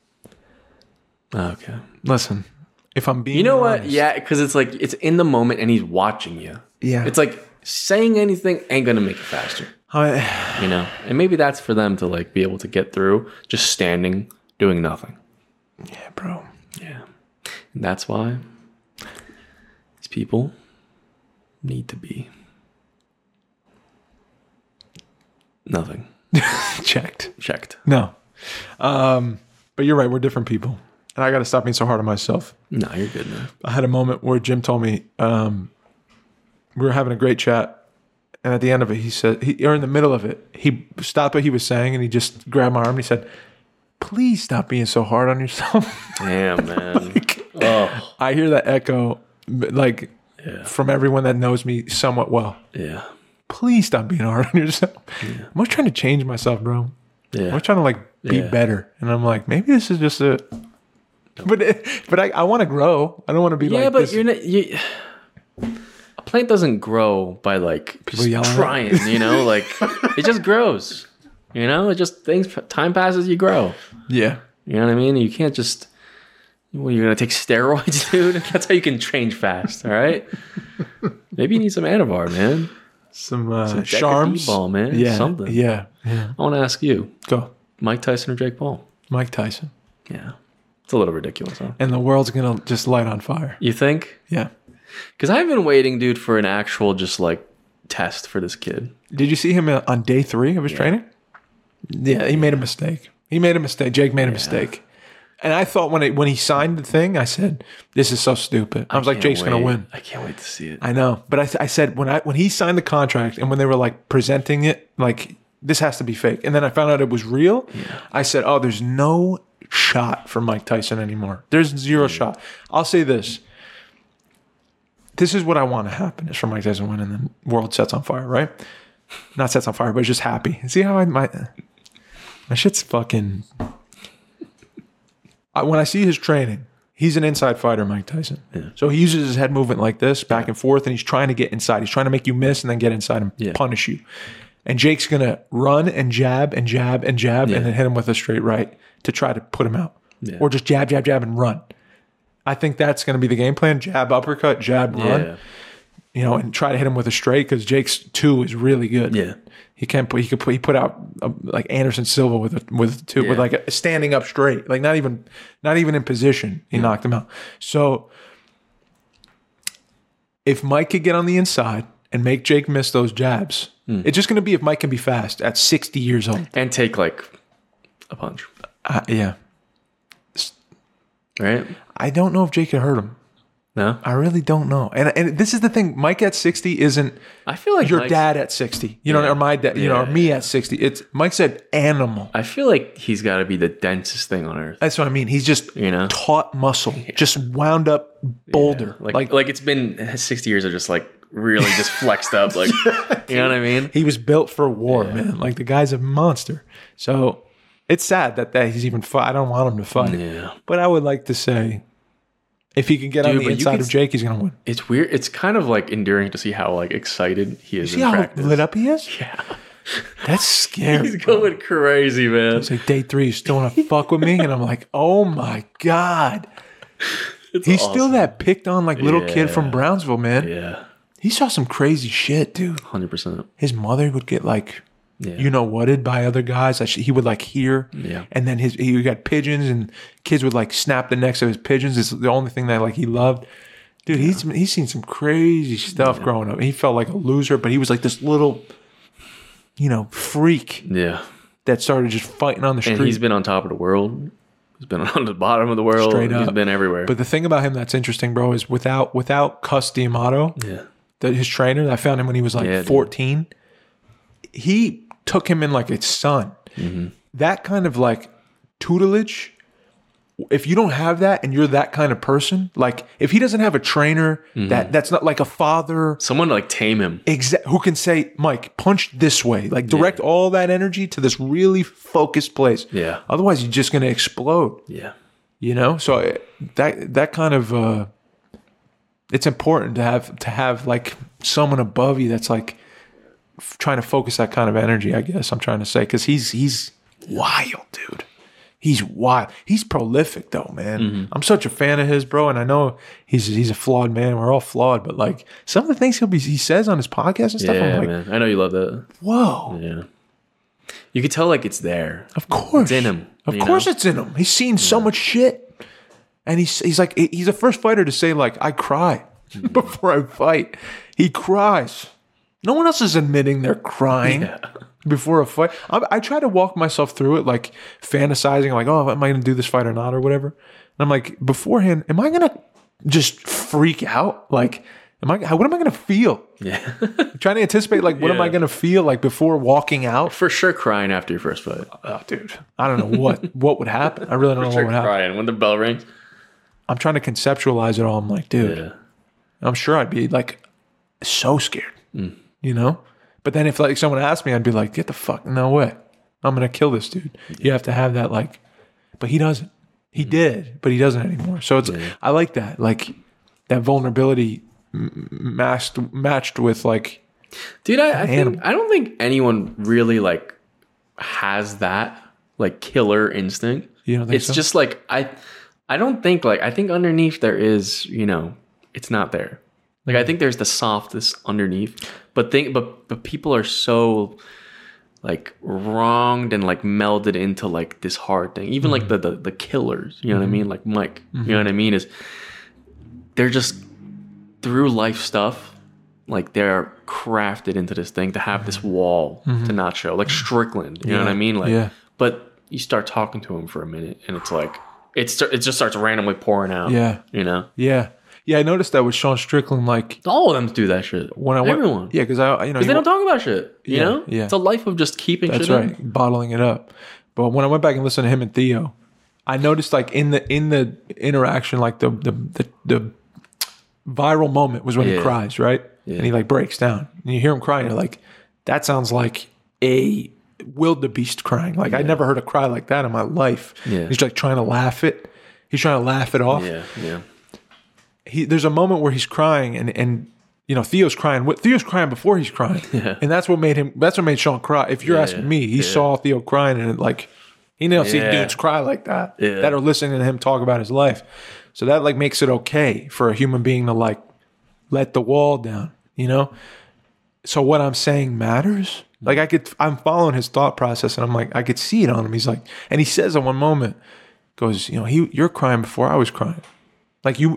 Okay. Listen, if I'm being, You know what? honest- Yeah, because it's like it's in the moment and he's watching you. Yeah. It's like saying anything ain't gonna make it faster. And maybe that's for them to like be able to get through just standing doing nothing. yeah, bro. Yeah. And that's why these people need to be nothing. Checked. No. But you're right. We're different people. And I got to stop being so hard on myself. No, you're good, man. I had a moment where Jim told me we were having a great chat. And at the end of it, he said, or in the middle of it, he stopped what he was saying and he just grabbed my arm and he said, "Please stop being so hard on yourself." Damn, man. Oh, I hear that echo like from everyone that knows me somewhat well. yeah. Please stop being hard on yourself. I'm always trying to change myself, bro. I'm Yeah. always trying to like be Yeah. better. And I'm like, maybe this is just it. But I want to grow. I don't want to be Yeah, like but this. you're not. A plant doesn't grow by like just yelling at it? trying. Like it just grows. It just time passes, you grow. Yeah. You know what I mean? You can't just. Well, you're gonna take steroids, dude. That's how you can change fast. All right. Maybe you need some Anavar, man. Some Deca charms. D-ball, man. Yeah. Something. Yeah. I want to ask you, Go. Mike Tyson or Jake Paul? Mike Tyson. Yeah. It's a little ridiculous, huh? And the world's going to just light on fire. You think? Yeah. Because I've been waiting, dude, for an actual just like test for this kid. Did you see him on day 3 of his training? Yeah, he made a mistake. Jake made a mistake. And I thought when he signed the thing, I said, "This is so stupid." I was like, "Jake's gonna win." I can't wait to see it. I know, but I said when he signed the contract and when they were like presenting it, like this has to be fake. And then I found out it was real. Yeah. I said, "Oh, there's no shot for Mike Tyson anymore. There's zero shot." I'll say this. This is what I want to happen is for Mike Tyson to win and the world sets on fire, right? Not sets on fire, but it's just happy. See how my shit's fucking. When I see his training, he's an inside fighter, Mike Tyson. Yeah. So he uses his head movement like this, back and forth, and he's trying to get inside. He's trying to make you miss and then get inside and punish you. And Jake's going to run and jab and jab and jab and then hit him with a straight right to try to put him out. Yeah. Or just jab, jab, jab, and run. I think that's going to be the game plan. Jab, uppercut, jab, run. Yeah. And try to hit him with a straight because Jake's 2 is really good. Yeah. He put out like Anderson Silva with 2 with like a standing up straight, like not even in position. He knocked him out. So if Mike could get on the inside and make Jake miss those jabs, it's just going to be if Mike can be fast at 60 years old and take like a punch. Yeah. Right. I don't know if Jake could hurt him. No, I really don't know. And this is the thing. Mike at 60 isn't. I feel like your dad at 60. Or my dad. Or me at 60. It's Mike's an animal. I feel like he's got to be the densest thing on earth. That's what I mean. He's just taut muscle, just wound up boulder. Yeah. Like it's been 60 years of just like really just flexed up. Like you know what I mean? He was built for war, man. Like the guy's a monster. So it's sad that he's even. I don't want him to fight. Yeah. But I would like to say. If he can get on the inside of Jake, he's going to win. It's weird. It's kind of like endearing to see how like excited he is in practice. See how lit up he is? Yeah. That's scary. He's going crazy, man. It's like day 3, you still want to fuck with me? And I'm like, oh my God. He's awesome. Still that picked on like little kid from Brownsville, man. Yeah. He saw some crazy shit, dude. 100%. His mother would get like... whatted by other guys. He would like hear, and then he got pigeons, and kids would like snap the necks of his pigeons. It's the only thing that like he loved. Dude, he's seen some crazy stuff growing up. He felt like a loser, but he was like this little, freak. Yeah, that started just fighting on the street. And he's been on top of the world. He's been on the bottom of the world. Straight up. He's been everywhere. But the thing about him that's interesting, bro, is without Cus D'Amato, his trainer, I found him when he was like 14. Dude. He took him in like a son. Mm-hmm. That kind of like tutelage, if you don't have that and you're that kind of person, like if he doesn't have a trainer that's not like a father. Someone to like tame him. Who can say, Mike, punch this way. Like direct all that energy to this really focused place. Yeah. Otherwise, you're just going to explode. Yeah. So that kind of, it's important to have like someone above you that's like, trying to focus that kind of energy, I guess I'm trying to say, because he's wild, dude. He's wild. He's prolific, though, man. Mm-hmm. I'm such a fan of his, bro, and I know he's a flawed man. We're all flawed, but like some of the things he says on his podcast and stuff, I'm like, man, I know you love that. Whoa, yeah. You could tell like it's there. Of course, it's in him. Of course, it's in him. He's seen so much shit, and he's like he's the first fighter to say like I cry before I fight. He cries. No one else is admitting they're crying before a fight. I try to walk myself through it, like fantasizing, like, oh, am I going to do this fight or not or whatever? And I'm like, beforehand, am I going to just freak out? Like, what am I going to feel? Yeah. Trying to anticipate, like, what am I going to feel like before walking out? For sure crying after your first fight. Oh, dude. I don't know what would happen. I really don't know what would happen. Crying when the bell rings. I'm trying to conceptualize it all. I'm like, dude, I'm sure I'd be like so scared. But then if like someone asked me, I'd be like, get the fuck, no way. I'm going to kill this dude. You have to have that like, but he doesn't. He did, but he doesn't anymore. So it's, I like that. Like that vulnerability matched with like, dude, I don't think anyone really like has that like killer instinct. You don't think it's so? Just like, I don't think like, I think underneath there is, it's not there. Like I think there's the softest underneath, but people are so like wronged and like melded into like this hard thing. Even like the killers, you know what I mean? Like Mike, you know what I mean? Is they're just through life stuff, like they're crafted into this thing to have this wall to not show, like Strickland. You know what I mean? Like, but you start talking to him for a minute, and it's like it just starts randomly pouring out. Yeah. You know. Yeah. Yeah, I noticed that with Sean Strickland. Like all of them do that shit. When I went, everyone. Yeah, because because they don't talk about shit. You know. Yeah. It's a life of just keeping. That's shit right. Bottling it up. But when I went back and listened to him and Theo, I noticed like in the interaction, like the viral moment was when he cries, right? Yeah. And he like breaks down, and you hear him crying. You're like, that sounds like a wildebeest crying. Like I never heard a cry like that in my life. Yeah. He's like trying to laugh it. He's trying to laugh it off. Yeah. Yeah. There's a moment where he's crying, and you know Theo's crying. Theo's crying before he's crying, and that's what made Sean cry. If you're asking me, he saw Theo crying, and like he never see dudes cry like that that are listening to him talk about his life. So that like makes it okay for a human being to like let the wall down, you know. So what I'm saying matters. Like I'm following his thought process, and I'm like I could see it on him. He's like, and he says at one moment, goes, you know, you're crying before I was crying, like you.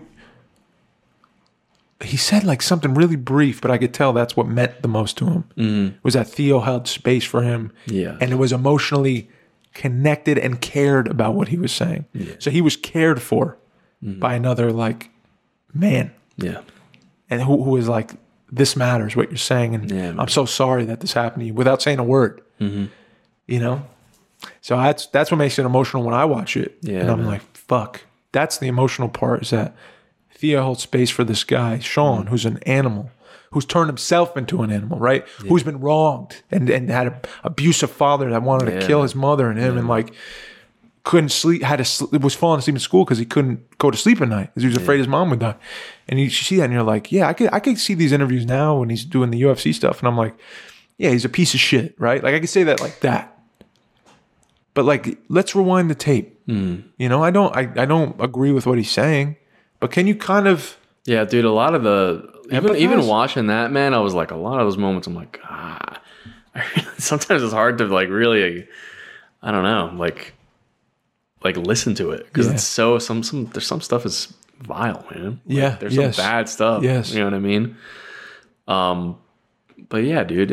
He said like something really brief, but I could tell that's what meant the most to him. Was that Theo held space for him, and it was emotionally connected and cared about what he was saying. So he was cared for by another like man, and who was like, this matters what you're saying, and I'm so sorry that this happened to you, without saying a word. You know, so that's what makes it emotional when I watch it, and I'm like, fuck, that's the emotional part, is that Theo holds space for this guy, Sean, who's an animal, who's turned himself into an animal, right? Who's been wronged and had an abusive father that wanted to kill his mother and him, and like couldn't sleep, was falling asleep in school because he couldn't go to sleep at night because he was afraid his mom would die. And you see that and you're like, yeah, I could see these interviews now when he's doing the UFC stuff, and I'm like, yeah, he's a piece of shit, right? Like I could say that like that. But like, let's rewind the tape. You know, I don't agree with what he's saying. But can you kind of... Yeah, dude, a lot of even watching that, man, I was like, a lot of those moments, I'm like, sometimes it's hard to like really, I don't know, like listen to it. Because it's so, there's some stuff is vile, man. Like, there's some bad stuff. Yes. You know what I mean? But yeah, dude,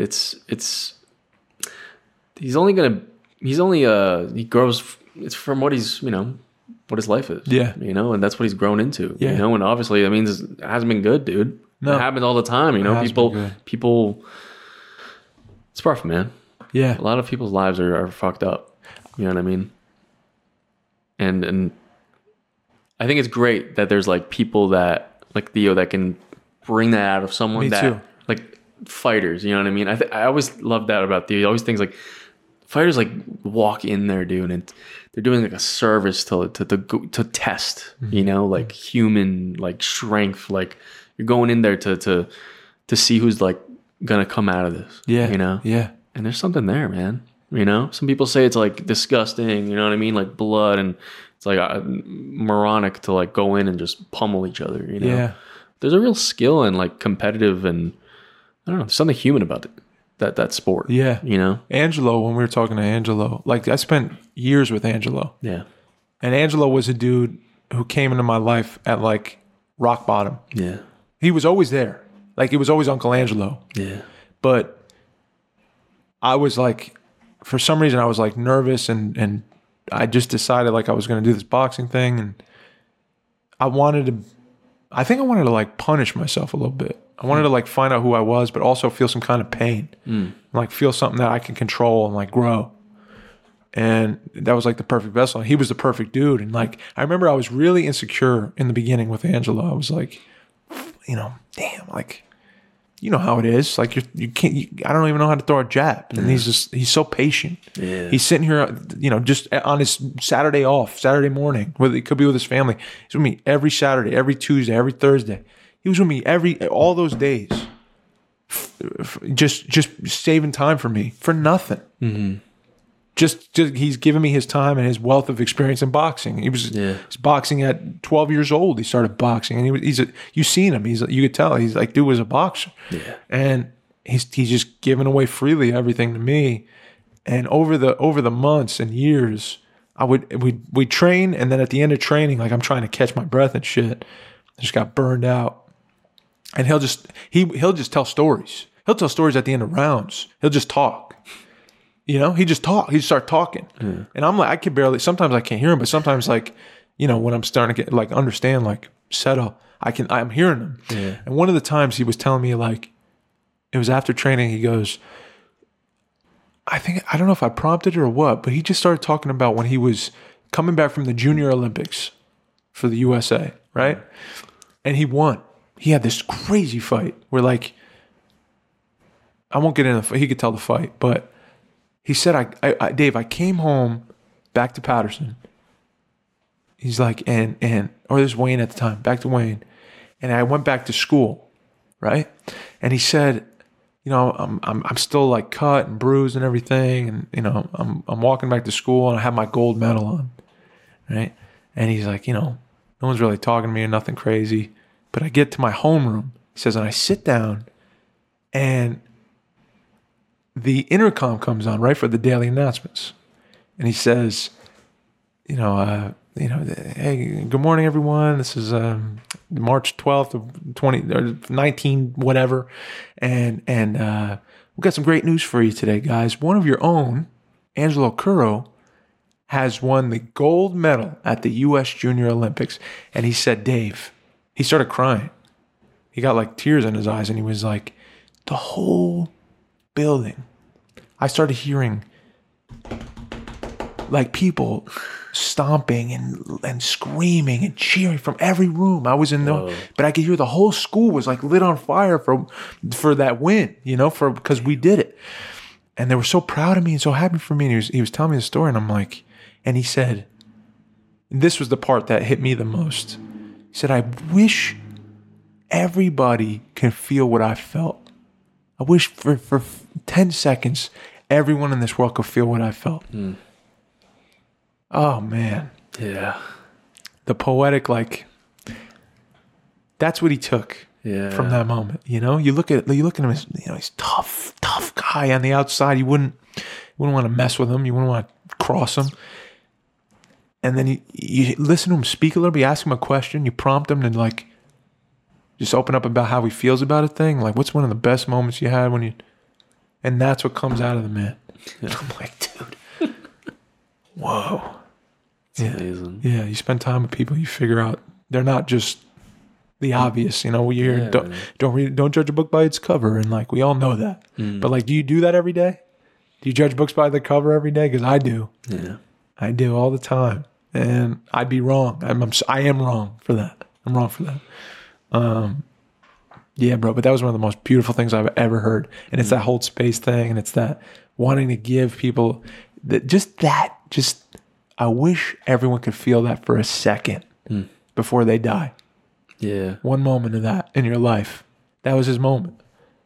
he grows, it's from what he's, you know, what his life is. Yeah. You know, and that's what he's grown into. Yeah. You know, and obviously that means it hasn't been good, dude. No. It happens all the time, you know. People it's rough, man. Yeah. A lot of people's lives are fucked up. You know what I mean? And I think it's great that there's like people that like Theo that can bring that out of someone. Me too. Like fighters, you know what I mean? I always love that about Theo. He always thinks like fighters like walk in there, dude, and they're doing like a service to test, you know, like human like strength. Like you're going in there to see who's like gonna come out of this. Yeah, you know. Yeah, and there's something there, man. You know, some people say it's like disgusting. You know what I mean? Like blood, and it's like moronic to like go in and just pummel each other. You know. Yeah. There's a real skill and like competitive, and I don't know, there's something human about it. That sport. Yeah. You know? Angelo, when we were talking to Angelo, like I spent years with Angelo. Yeah. And Angelo was a dude who came into my life at like rock bottom. Yeah. He was always there. Like it was always Uncle Angelo. Yeah. But I was like, for some reason I was like nervous, and I just decided like I was going to do this boxing thing, and I think I wanted to like punish myself a little bit. I wanted to like find out who I was, but also feel some kind of pain, like feel something that I can control and like grow. And that was like the perfect vessel. And he was the perfect dude. And like, I remember I was really insecure in the beginning with Angelo. I was like, you know, damn, like, you know how it is. Like you can't, I don't even know how to throw a jab. And he's so patient. Yeah. He's sitting here, you know, just on his Saturday morning, whether it could be with his family. He's with me every Saturday, every Tuesday, every Thursday. He was with me all those days, just saving time for me for nothing. Mm-hmm. Just he's given me his time and his wealth of experience in boxing. He's boxing at 12 years old. He started boxing, and you've seen him. You could tell he's like dude was a boxer. Yeah, and he's just given away freely everything to me. And over the months and years, we'd train, and then at the end of training, like I'm trying to catch my breath and shit, I just got burned out. and he'll just tell stories. He'll tell stories at the end of rounds. He'll just talk. He just start talking. And I'm like, I can barely, sometimes I can't hear him, but sometimes like, when I'm starting to get like understand, like settle, I'm hearing him. Yeah. And one of the times he was telling me, like, it was after training, he goes, I don't know if I prompted it or what, but he just started talking about when he was coming back from the Junior Olympics for the USA, right? And he won. He had this crazy fight where, like, I won't get into the fight. He could tell the fight, but he said, Dave, I came home back to Patterson. He's like, or this Wayne at the time, back to Wayne. And I went back to school, right? And he said, I'm still like cut and bruised and everything. And, I'm walking back to school and I have my gold medal on, right? And he's like, no one's really talking to me or nothing crazy. But I get to my homeroom, he says, and I sit down and the intercom comes on, right, for the daily announcements. And he says, hey, good morning, everyone. This is March 12th of 19, whatever. And we've got some great news for you today, guys. One of your own, Angelo Curro, has won the gold medal at the U.S. Junior Olympics. And he said, Dave, he started crying. He got like tears in his eyes, and he was like, the whole building, I started hearing like people stomping and screaming and cheering from every room. I was in there, but I could hear the whole school was like lit on fire for that win, because we did it. And they were so proud of me and so happy for me. And he was telling me the story, and I'm like, and he said, and this was the part that hit me the most. He said, I wish everybody can feel what I felt. I wish for 10 seconds, everyone in this world could feel what I felt. Oh, man. Yeah. The poetic, like, that's what he took from that moment. You look at him as, he's tough guy on the outside. You wouldn't want to mess with him. You wouldn't want to cross him. And then you listen to him speak a little bit, you ask him a question, you prompt him to, like, just open up about how he feels about a thing. Like, what's one of the best moments you had and that's what comes out of the man. Yeah. I'm like, dude, whoa. It's amazing. Yeah, you spend time with people, you figure out they're not just the obvious. We hear, don't judge a book by its cover, and like we all know that. But like, do you do that every day? Do you judge books by the cover every day? Because I do. Yeah, I do all the time, and I'd be wrong. I am wrong for that. I'm wrong for that. Yeah, bro, but that was one of the most beautiful things I've ever heard. And it's that hold space thing, and it's that wanting to give people I wish everyone could feel that for a second before they die. Yeah. One moment of that in your life. That was his moment.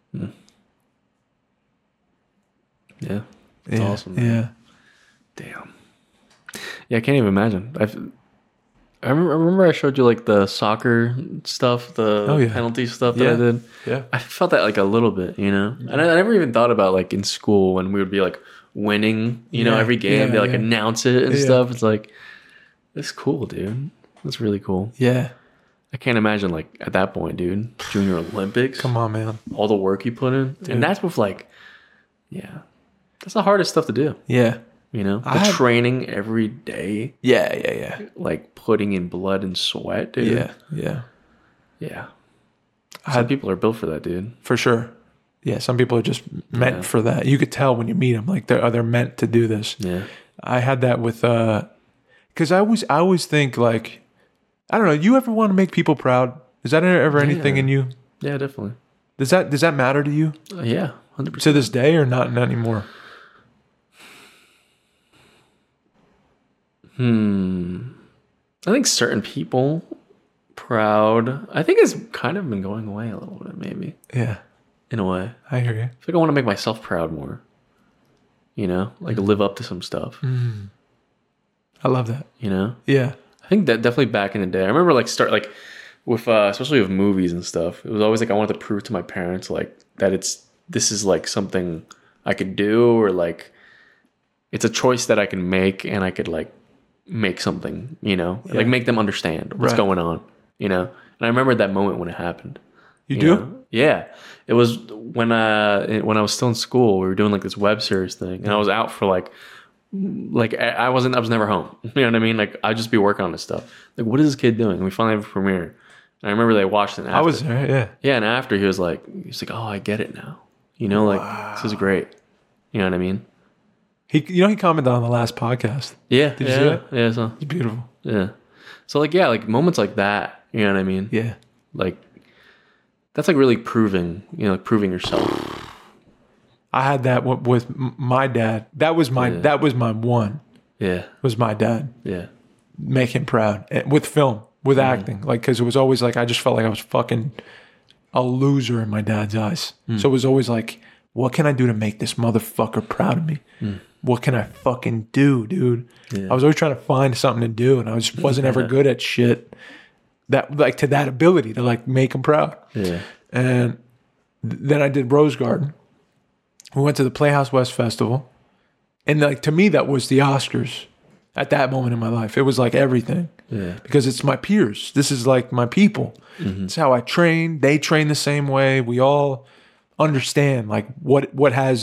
Yeah. It's awesome. Man. Yeah. Damn. Yeah, I can't even imagine. I remember I showed you like the soccer stuff, the penalty stuff that I did. Yeah. I felt that like a little bit, And I never even thought about like in school when we would be like winning, every game, they like announce it and stuff. It's like, it's cool, dude. That's really cool. Yeah. I can't imagine like at that point, dude, Junior Olympics. Come on, man. All the work you put in. Dude. And that's with like, that's the hardest stuff to do. Yeah. Training every day. Yeah. Like putting in blood and sweat, dude. Yeah. Some people are built for that, dude. For sure. Yeah, some people are just meant for that. You could tell when you meet them, like they're meant to do this. Yeah. I had that with, because I always think like, I don't know. You ever want to make people proud? Is that ever anything in you? Yeah, definitely. Does that matter to you? Yeah, 100%. To this day, or not anymore? I think certain people proud. I think it's kind of been going away a little bit, maybe. Yeah. In a way. I hear you. I feel like I want to make myself proud more. Like live up to some stuff. I love that. Yeah. I think that definitely back in the day. I remember like with especially with movies and stuff. It was always like I wanted to prove to my parents like that this is like something I could do, or like it's a choice that I can make, and I could like make something, like make them understand what's going on, And I remember that moment when it happened. You do? know? Yeah. It was when I was still in school, we were doing like this web series thing, and I was out for like I was never home. You know what I mean? Like I'd just be working on this stuff. Like, what is this kid doing? And we finally have a premiere. And I remember they watched it. After. I was there, yeah. Yeah, and after he was like, oh, I get it now. You know, like this is great. You know what I mean? He commented on the last podcast. Yeah. Did you see that? Yeah, so It's beautiful. yeah. So like like moments like that. You know what I mean? Yeah. Like that's like really proving. You know, like proving yourself. I had that with my dad. That was my one. Yeah. Was my dad. Yeah. Make him proud with film, with acting, like because it was always like I just felt like I was fucking a loser in my dad's eyes. So it was always like, what can I do to make this motherfucker proud of me? What can I fucking do, dude? Yeah. I was always trying to find something to do, and I just wasn't ever good at shit that like to that ability to like make him proud. Yeah. And then I did Rose Garden. We went to the Playhouse West Festival. And like to me, that was the Oscars at that moment in my life. It was like everything. Yeah. Because it's my peers. This is like my people. It's how I train. They train the same way. We all understand like what has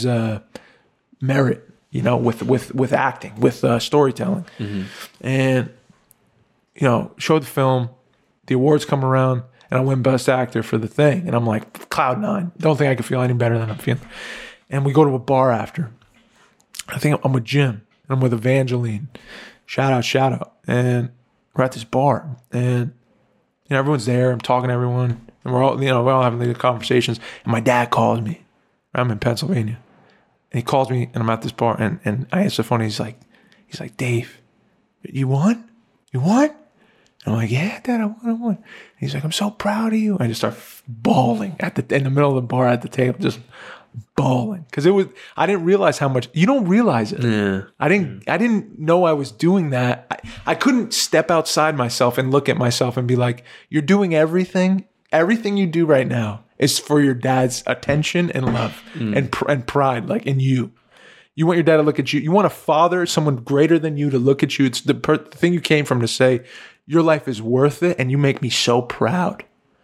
merit, you know, with acting, with storytelling. And, you know, show the film. The awards come around. And I win Best Actor for the thing. And I'm like, cloud nine. Don't think I could feel any better than I'm feeling. And we go to a bar after. I think I'm with Jim. And I'm with Evangeline. Shout out. And we're at this bar. And you know, everyone's there. I'm talking to everyone. And we're all having these conversations. And my dad calls me. I'm in Pennsylvania. And he calls me and I'm at this bar. And I answer the phone. And he's like, Dave, you won? You won? I'm like, yeah, Dad, I won. And he's like, I'm so proud of you. And I just start bawling in the middle of the bar at the table, just bawling. Because I didn't realize how much, you don't realize it. Yeah. I didn't know I was doing that. I couldn't step outside myself and look at myself and be like, you're doing everything you do right now is for your dad's attention and love and pride, like in you. You want your dad to look at you. You want a father, someone greater than you to look at you. It's the thing you came from to say, your life is worth it and you make me so proud.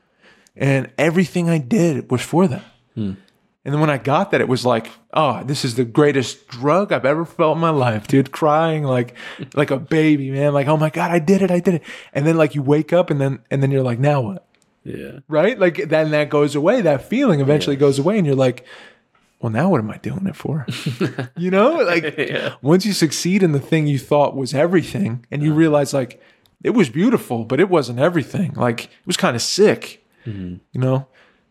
And everything I did was for them. And then when I got that, it was like, oh, this is the greatest drug I've ever felt in my life, dude. Crying like a baby, man. Like, oh my God, I did it. And then like you wake up and then you're like, now what? Yeah. Right? Like then that goes away. That feeling eventually goes away and you're like, well, now what am I doing it for? You know, like once you succeed in the thing you thought was everything and you realize like it was beautiful, but it wasn't everything. Like it was kind of sick, you know?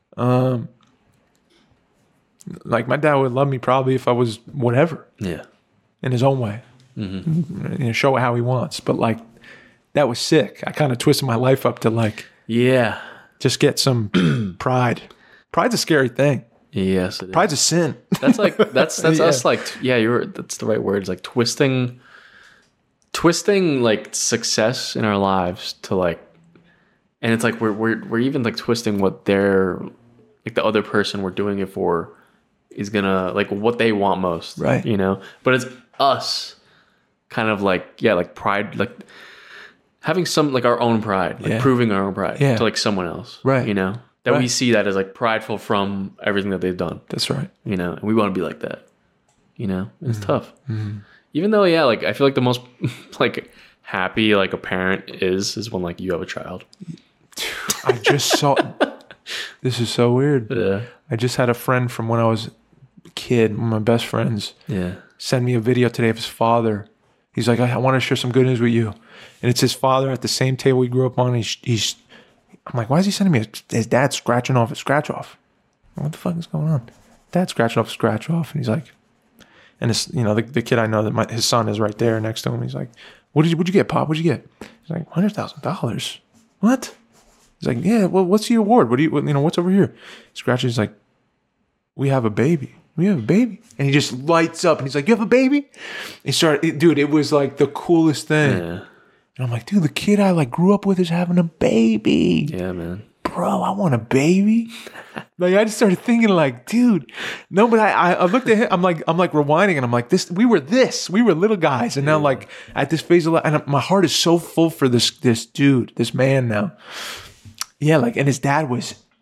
Like my dad would love me probably if I was whatever. Yeah. In his own way. You know, show it how he wants. But like that was sick. I kind of twisted my life up to like just get some pride. Pride's a scary thing. Yes, it is. Pride's a sin. That's like that's us like that's the right word. It's like twisting like success in our lives to like, and it's like we're even like twisting what they're like the other person we're doing it for is gonna like what they want most, right? You know, but it's us kind of like like pride, like having some like our own pride, like proving our own pride to like someone else, right? You know. That we see that as like prideful from everything that they've done. That's right. You know, and we want to be like that. You know, it's tough. Even though, like I feel like the most like happy like a parent is when like you have a child. I just saw. This is so weird. Yeah. I just had a friend from when I was a kid, one of my best friends. Yeah. Send me a video today of his father. He's like, I want to share some good news with you, and it's his father at the same table we grew up on. He's I'm like, why is he sending me his dad scratching off a scratch off? What the fuck is going on? Dad scratching off a scratch off. And he's like, and this, you know, the kid I know that his son is right there next to him. He's like, what'd you get, Pop? What'd you get? He's like, $100,000. What? He's like, yeah, well, what's the award? What's over here? Scratches, he's like, we have a baby. And he just lights up and he's like, you have a baby? Dude, it was like the coolest thing. Yeah. And I'm like, dude, the kid I like grew up with is having a baby. Yeah, man. Bro, I want a baby. Like I just started thinking, like, dude, no, but I looked at him. I'm like rewinding, and I'm like, we were little guys, and now like at this phase of life, and my heart is so full for this dude, this man now. Yeah, like, and his dad was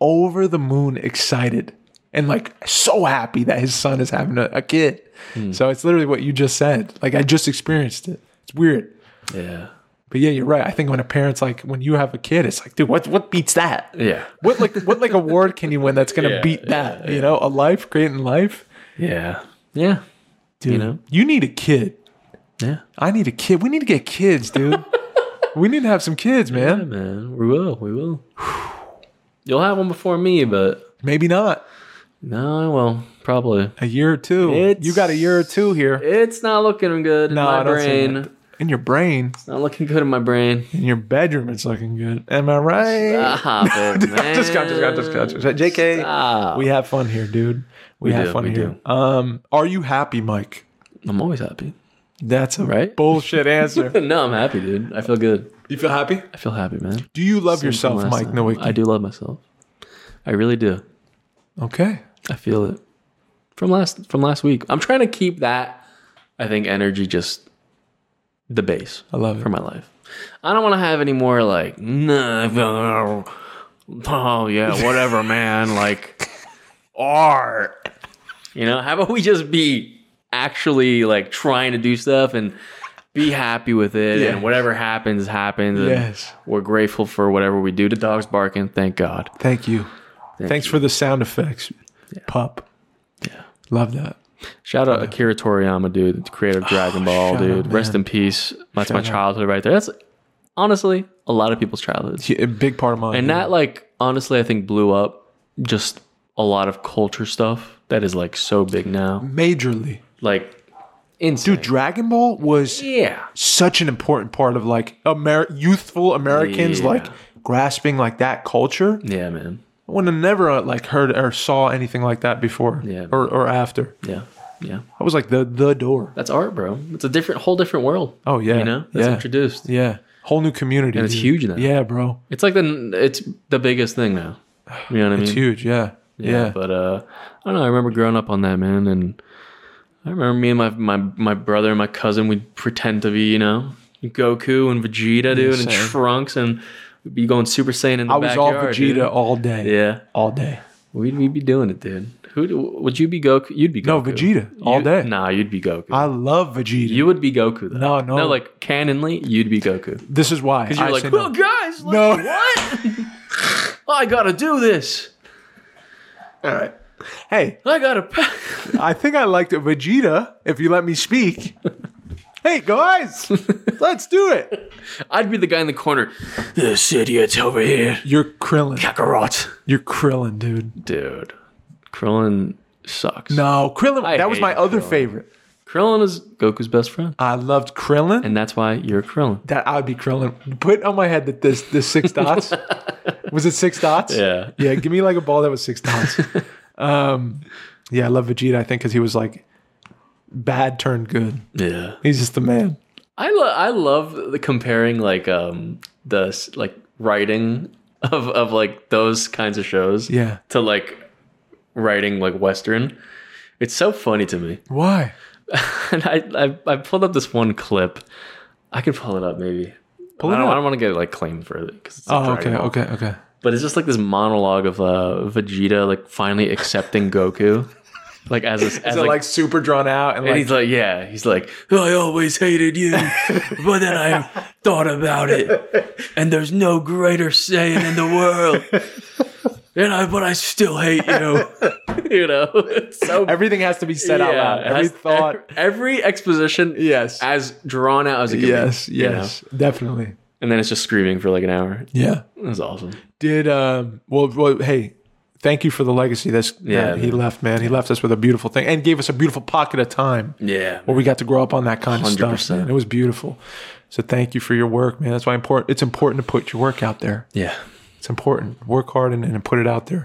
over the moon excited and like so happy that his son is having a kid. So it's literally what you just said. Like I just experienced it. It's weird. Yeah. But yeah, you're right. I think when a parent's like, when you have a kid, it's like, dude, what beats that? Yeah. What award can you win that's gonna beat that? You know, creating life. Yeah. Yeah. Dude, You know? you need a kid. Yeah. I need a kid. We need to get kids, dude. We need to have some kids, Yeah, man. man. We will. You'll have one before me, but Maybe not. no, well, probably. A year or two. It's- You got a year or two here. It's not looking good in No, my I don't say brain. that. In your brain, It's not looking good in my brain. in your bedroom, it's looking good. Am I right? Stop it, man. Just got. JK, Stop. we have fun here, dude. We have do, fun we here. do. Are you happy, Mike? I'm always happy. That's a Right? bullshit answer. No, I'm happy, dude. I feel good. You feel happy? I feel happy, man. Do you love Same yourself, from last Mike time. Nowicki? I do love myself. I really do. Okay. I feel it. From last week. I'm trying to keep that, I think, energy just the base I love it. for my life. I don't want to have any more like, nah, oh yeah, whatever, man. Like, art. You know, how about we just be actually like trying to do stuff and be happy with it, Yeah. and whatever happens, happens. And Yes. we're grateful for whatever we do. The dog's barking. Thank God. Thank you. Thanks for the sound effects, pup. Yeah. Love that. Shout out Akira Toriyama, dude, the creator of Dragon Ball, shout dude. out, Rest man. in peace. That's my Shout out. childhood right there. That's honestly a lot of people's childhoods. A big part of mine. And that, like, honestly, I think blew up just a lot of culture stuff that is, like, so big now. majorly. Like, insane. Dude, Dragon Ball was Yeah. such an important part of like youthful Americans Yeah. like grasping like that culture. Yeah, man. I would have never like heard or saw anything like that before Yeah. or after. Yeah. Yeah. I was like the door. That's art, bro. It's a whole different world. Oh yeah. You know? That's yeah. introduced. Yeah. Whole new community. And it's dude. huge now. Yeah, bro. It's like it's the biggest thing now. You know what I mean? It's huge, yeah. Yeah. But I don't know. I remember growing up on that, man, and I remember me and my brother and my cousin, we'd pretend to be, you know, Goku and Vegeta, dude, and same. Trunks, and we'd be going Super Saiyan in the I was all backyard. Vegeta dude. all day. Yeah, All day. we'd be doing it, dude. Would you be Goku? You'd be Goku. No, Vegeta all day. Nah, you'd be Goku. I love Vegeta. You would be Goku, though. No. No, like, canonly, you'd be Goku. This is why. Because you're I like, say well, no. guys, like, No. what? I gotta do this. All right. Hey, I gotta... I think I liked it Vegeta, if you let me speak. Hey, guys, let's do it. I'd be the guy in the corner. This idiot's over here. You're Krillin. Kakarot. You're Krillin, dude. Dude, Krillin sucks. No, Krillin. I that was hate my other Krillin. favorite. Krillin is Goku's best friend, I loved Krillin. and that's why you're Krillin. That I would be Krillin. Put on my head that this 6 dots. Was it 6 dots? Yeah. Yeah. Give me like a ball that was 6 dots. Yeah, I love Vegeta. I think because he was like bad turned good. Yeah, He's just the man. I love the comparing like the like writing of like those kinds of shows. Yeah. To like writing like Western. It's so funny to me. Why? And I pulled up this one clip. I could pull it up maybe. Pull it I don't up. want to get like claimed for it because it's a Oh, Dragon okay, Ball. okay. But it's just like this monologue of Vegeta like finally accepting Goku, like as Is it like super drawn out and and like he's like I always hated you, but then I thought about it, and there's no greater Saiyan in the world, but I still hate you. You know, it's so everything has to be said out loud. it Every has- thought. every exposition, Yes. as drawn out as it can Yes, be. you know? yes, definitely. And then it's just screaming for like an hour. Yeah. It was awesome. Did well hey, thank you for the legacy that he man. left, man. He left us with a beautiful thing and gave us a beautiful pocket of time Yeah, where we got to grow up on that kind of stuff. 100%. Man. It was beautiful. So thank you for your work, man. That's why it's important to put your work out there. yeah. It's important. Work hard and put it out there.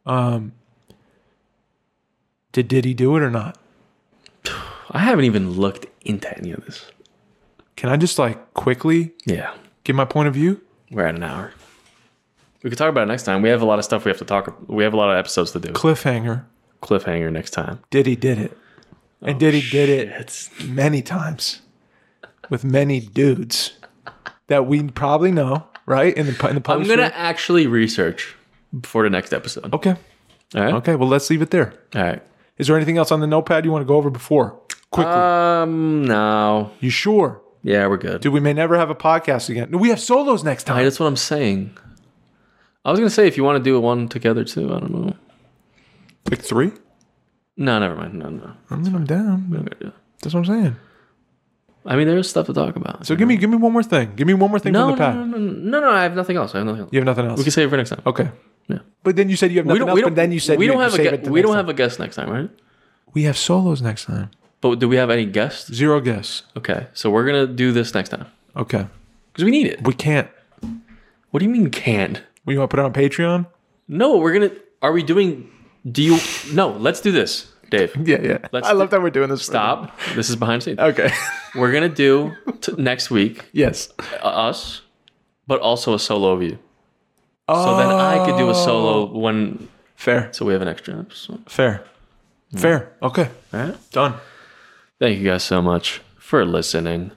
Did he do it or not? I haven't even looked into any of this. Can I just like quickly Yeah, give my point of view? we're at an hour. We could talk about it next time. We have a lot of stuff we have to talk. We have a lot of episodes to do. Cliffhanger. Cliffhanger next time. Did it. And did it It's many times with many dudes that we probably know, right? In the I'm public. gonna actually research for the next episode. Okay. All right. Okay. Well, let's leave it there. All right. Is there anything else on the notepad you want to go over before? Quickly. No. You sure? Yeah, we're good. Dude, we may never have a podcast again. No, we have solos next time. That's what I'm saying. I was gonna say if you want to do one together too. I don't know. Like 3? No, never mind. No. I mean, I'm down. We're not gonna do it. That's what I'm saying. I mean, there's stuff to talk about. So give me one more thing. Give me one more thing from the pad. No. I have nothing else. You have nothing else. We can save it for next time. Okay. Yeah. But then you said you have nothing else. But then you said we you don't have save it to we next don't time. have a guest next time, right? We have solos next time. But do we have any guests? 0 guests. Okay, so we're gonna do this next time Okay. because we need it. We can't. What do you mean can't? We want to put it on Patreon? No, we're gonna. Are we doing? Do you? No, let's do this, Dave. Yeah. I love that we're doing this. Stop. This is behind the scenes. Okay. We're gonna do next week Yes. us, but also a solo of you. So then I could do a solo when. Fair. So we have an extra episode. Fair. Okay. All right. Done. Thank you guys so much for listening.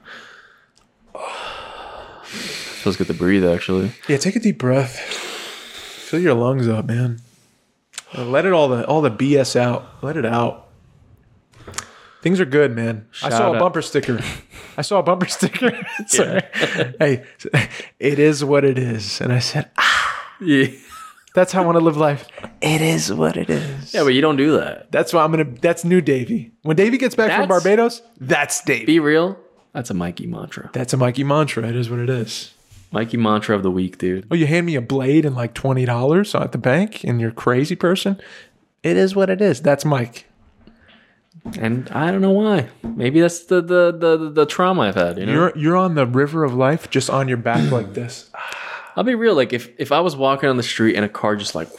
Feels good to breathe, actually. Yeah, take a deep breath. Fill your lungs up, man. Let it all the BS out. Let it out. Things are good, man. I saw Shout a out. bumper sticker. Sorry. Hey, it is what it is. And I said, Yeah. that's how I want to live life. It is what it is. Yeah, but you don't do that. That's why that's new Davey. When Davey gets back from That's- Barbados, that's Davey. Be real. That's a Mikey mantra. That's a Mikey mantra. It is what it is. Mikey mantra of the week, dude. Oh, you hand me a blade and like $20 at the bank and you're a crazy person? It is what it is. That's Mike. And I don't know why. Maybe that's the trauma I've had. You know, You're on the river of life, just on your back like this. I'll be real. Like if I was walking on the street and a car just like,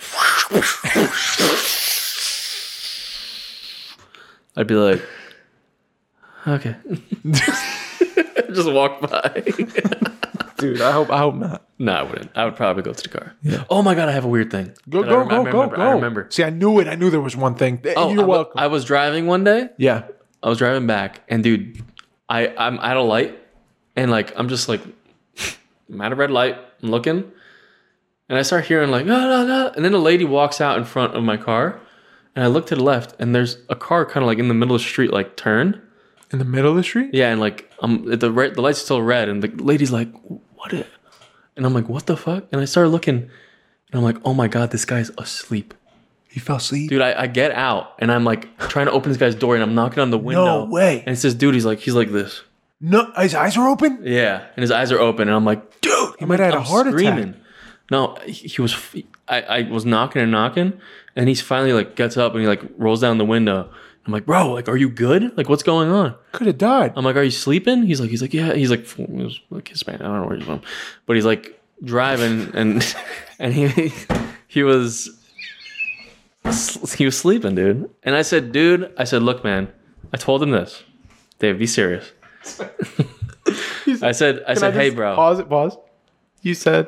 I'd be like, okay, just walk by. Dude, I hope not. No, I wouldn't. I would probably go to the car. Yeah. Oh my god, I have a weird thing. Go. I remember. See, I knew it. I knew there was one thing. Oh, You're welcome. I was driving one day. Yeah. I was driving back, and dude, I'm at a light, and like I'm just like, I'm at a red light, I'm looking, and I start hearing like, and then a lady walks out in front of my car, and I look to the left, and there's a car kind of like in the middle of the street, like turned. In the middle of the street? Yeah, and like the light's still red, and the lady's like, what? And I'm like, what the fuck? And I started looking, and I'm like, oh my god, this guy's asleep. He fell asleep? Dude, I get out and I'm like trying to open this guy's door and I'm knocking on the window. No way. And it's this dude, he's like this. No, his eyes are open? Yeah. And his eyes are open and I'm like, dude, He might have had a heart attack. No, he was, I was knocking and he's finally like gets up and he like rolls down the window. I'm like, bro, like, are you good? Like, what's going on? Could have died. I'm like, are you sleeping? He's like, yeah. He's like, he was like Hispanic. I don't know where he's from, but he's like driving and he was sleeping, dude. And I said, look, man. I told him this. Dave, be serious. I said, hey, bro. Pause. He said.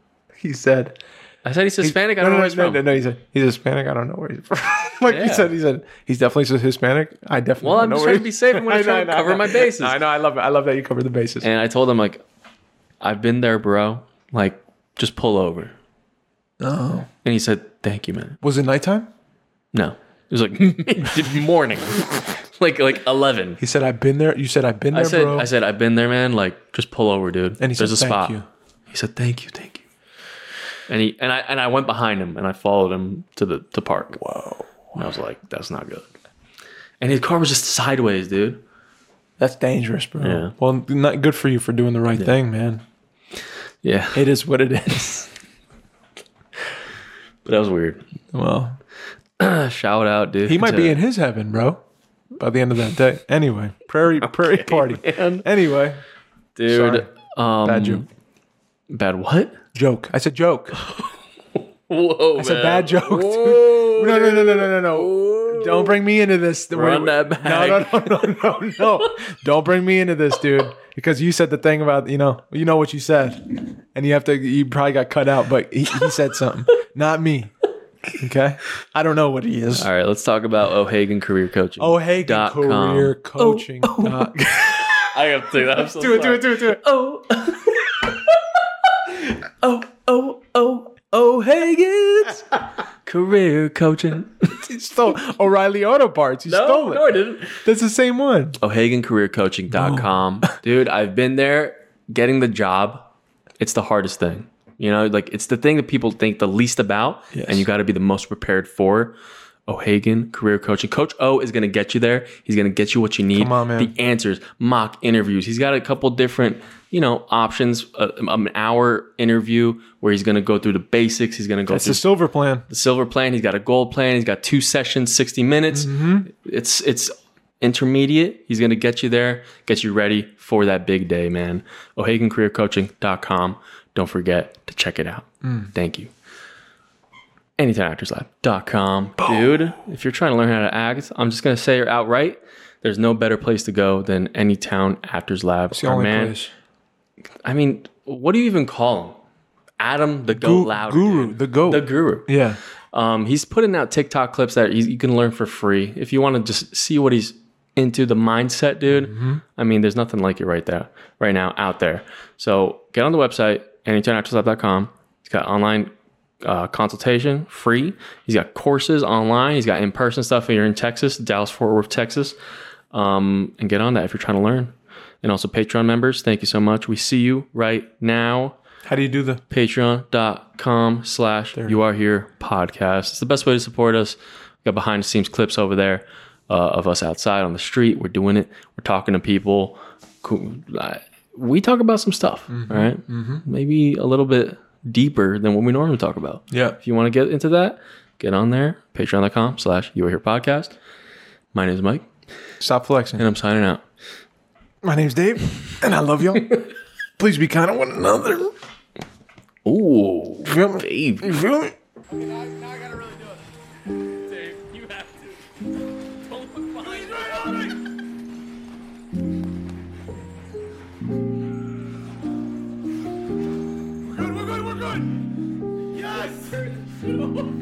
I said he's Hispanic. I don't know where he's from. No, he said he's Hispanic. I don't know where he's from. Like Yeah. he said he's definitely Hispanic. I definitely Well, don't I'm know just where trying to be safe. I'm going to try to cover my bases. I know. I love it. I love that you cover the bases. And I told him, like, I've been there, bro. Like, just pull over. Oh. And he said, thank you, man. Was it nighttime? No. It was like morning. like 11. He said, I've been there. You said, I've been there, bro. I said, I've been there, man. Like, just pull over, dude. And he There's said, a spot. thank you. He said, thank you. And I went behind him and I followed him to park. Whoa. And I was like, that's not good. And his car was just sideways, dude. That's dangerous, bro. Yeah. Well, not good for you for doing the right thing, man. Yeah. It is what it is. But that was weird. Well, Shout out, dude. he might be in his heaven, bro, by the end of that day. Anyway, prairie party. man. Anyway, Dude. bad joke. Bad what? Joke. I said joke. Whoa, I said bad joke. Whoa. No. Don't bring me into this. Run that back. No. Don't bring me into this, dude. Because you said the thing about, you know what you said. And you probably got cut out, but he said something. Not me. Okay? I don't know what he is. All right, let's talk about O'Hagan Career Coaching. O'Hagan Career Coaching. I have to do that. I'm so Do sorry. it. O'Hagan's Career Coaching. He stole O'Reilly Auto Parts. You stole it. No, I didn't. That's the same one. O'HaganCareerCoaching.com. Dude, I've been there. Getting the job, it's the hardest thing. You know, like it's the thing that people think the least about, and you got to be the most prepared for. O'Hagan Career Coaching. Coach O is going to get you there. He's going to get you what you need. Come on, man. The answers, mock interviews. He's got a couple different, options. An hour interview where he's going to go through the basics. He's going to go That's through the silver plan. the silver plan. He's got a gold plan. He's got 2 sessions, 60 minutes. It's intermediate. He's going to get you there, get you ready for that big day, man. O'HaganCareerCoaching.com. Don't forget to check it out. Thank you. AnytimeActorsLab.com. Dude, if you're trying to learn how to act, I'm just going to say it outright. There's no better place to go than Anytown Actors Lab. It's the only place. I mean, what do you even call him? Adam the Goat Louder. Guru. Dude. The GOAT. The guru. Yeah. He's putting out TikTok clips that you can learn for free. If you want to just see what he's into, the mindset, dude, I mean, there's nothing like it right now out there. So get on the website, AnytimeActorsLab.com. He's got online consultation, free. He's got courses online. He's got in-person stuff if you're in Texas, Dallas, Fort Worth, Texas. And get on that if you're trying to learn. And also Patreon members, thank you so much. We see you right now. How do you do the Patreon.com/YouAreHerePodcast. It's the best way to support us. We got behind the scenes clips over there of us outside on the street. We're doing it. We're talking to people. We talk about some stuff, right? Maybe a little bit deeper than what we normally talk about. Yeah. If you want to get into that, get on there. Patreon.com/YouAreHerePodcast. My name is Mike. Stop flexing. And I'm signing out. My name's Dave, and I love y'all. Please be kind to one another. Ooh, You feel me? baby. You feel me? Now I gotta really do it. Dave, you have to. Don't look behind you. We're good. Yes!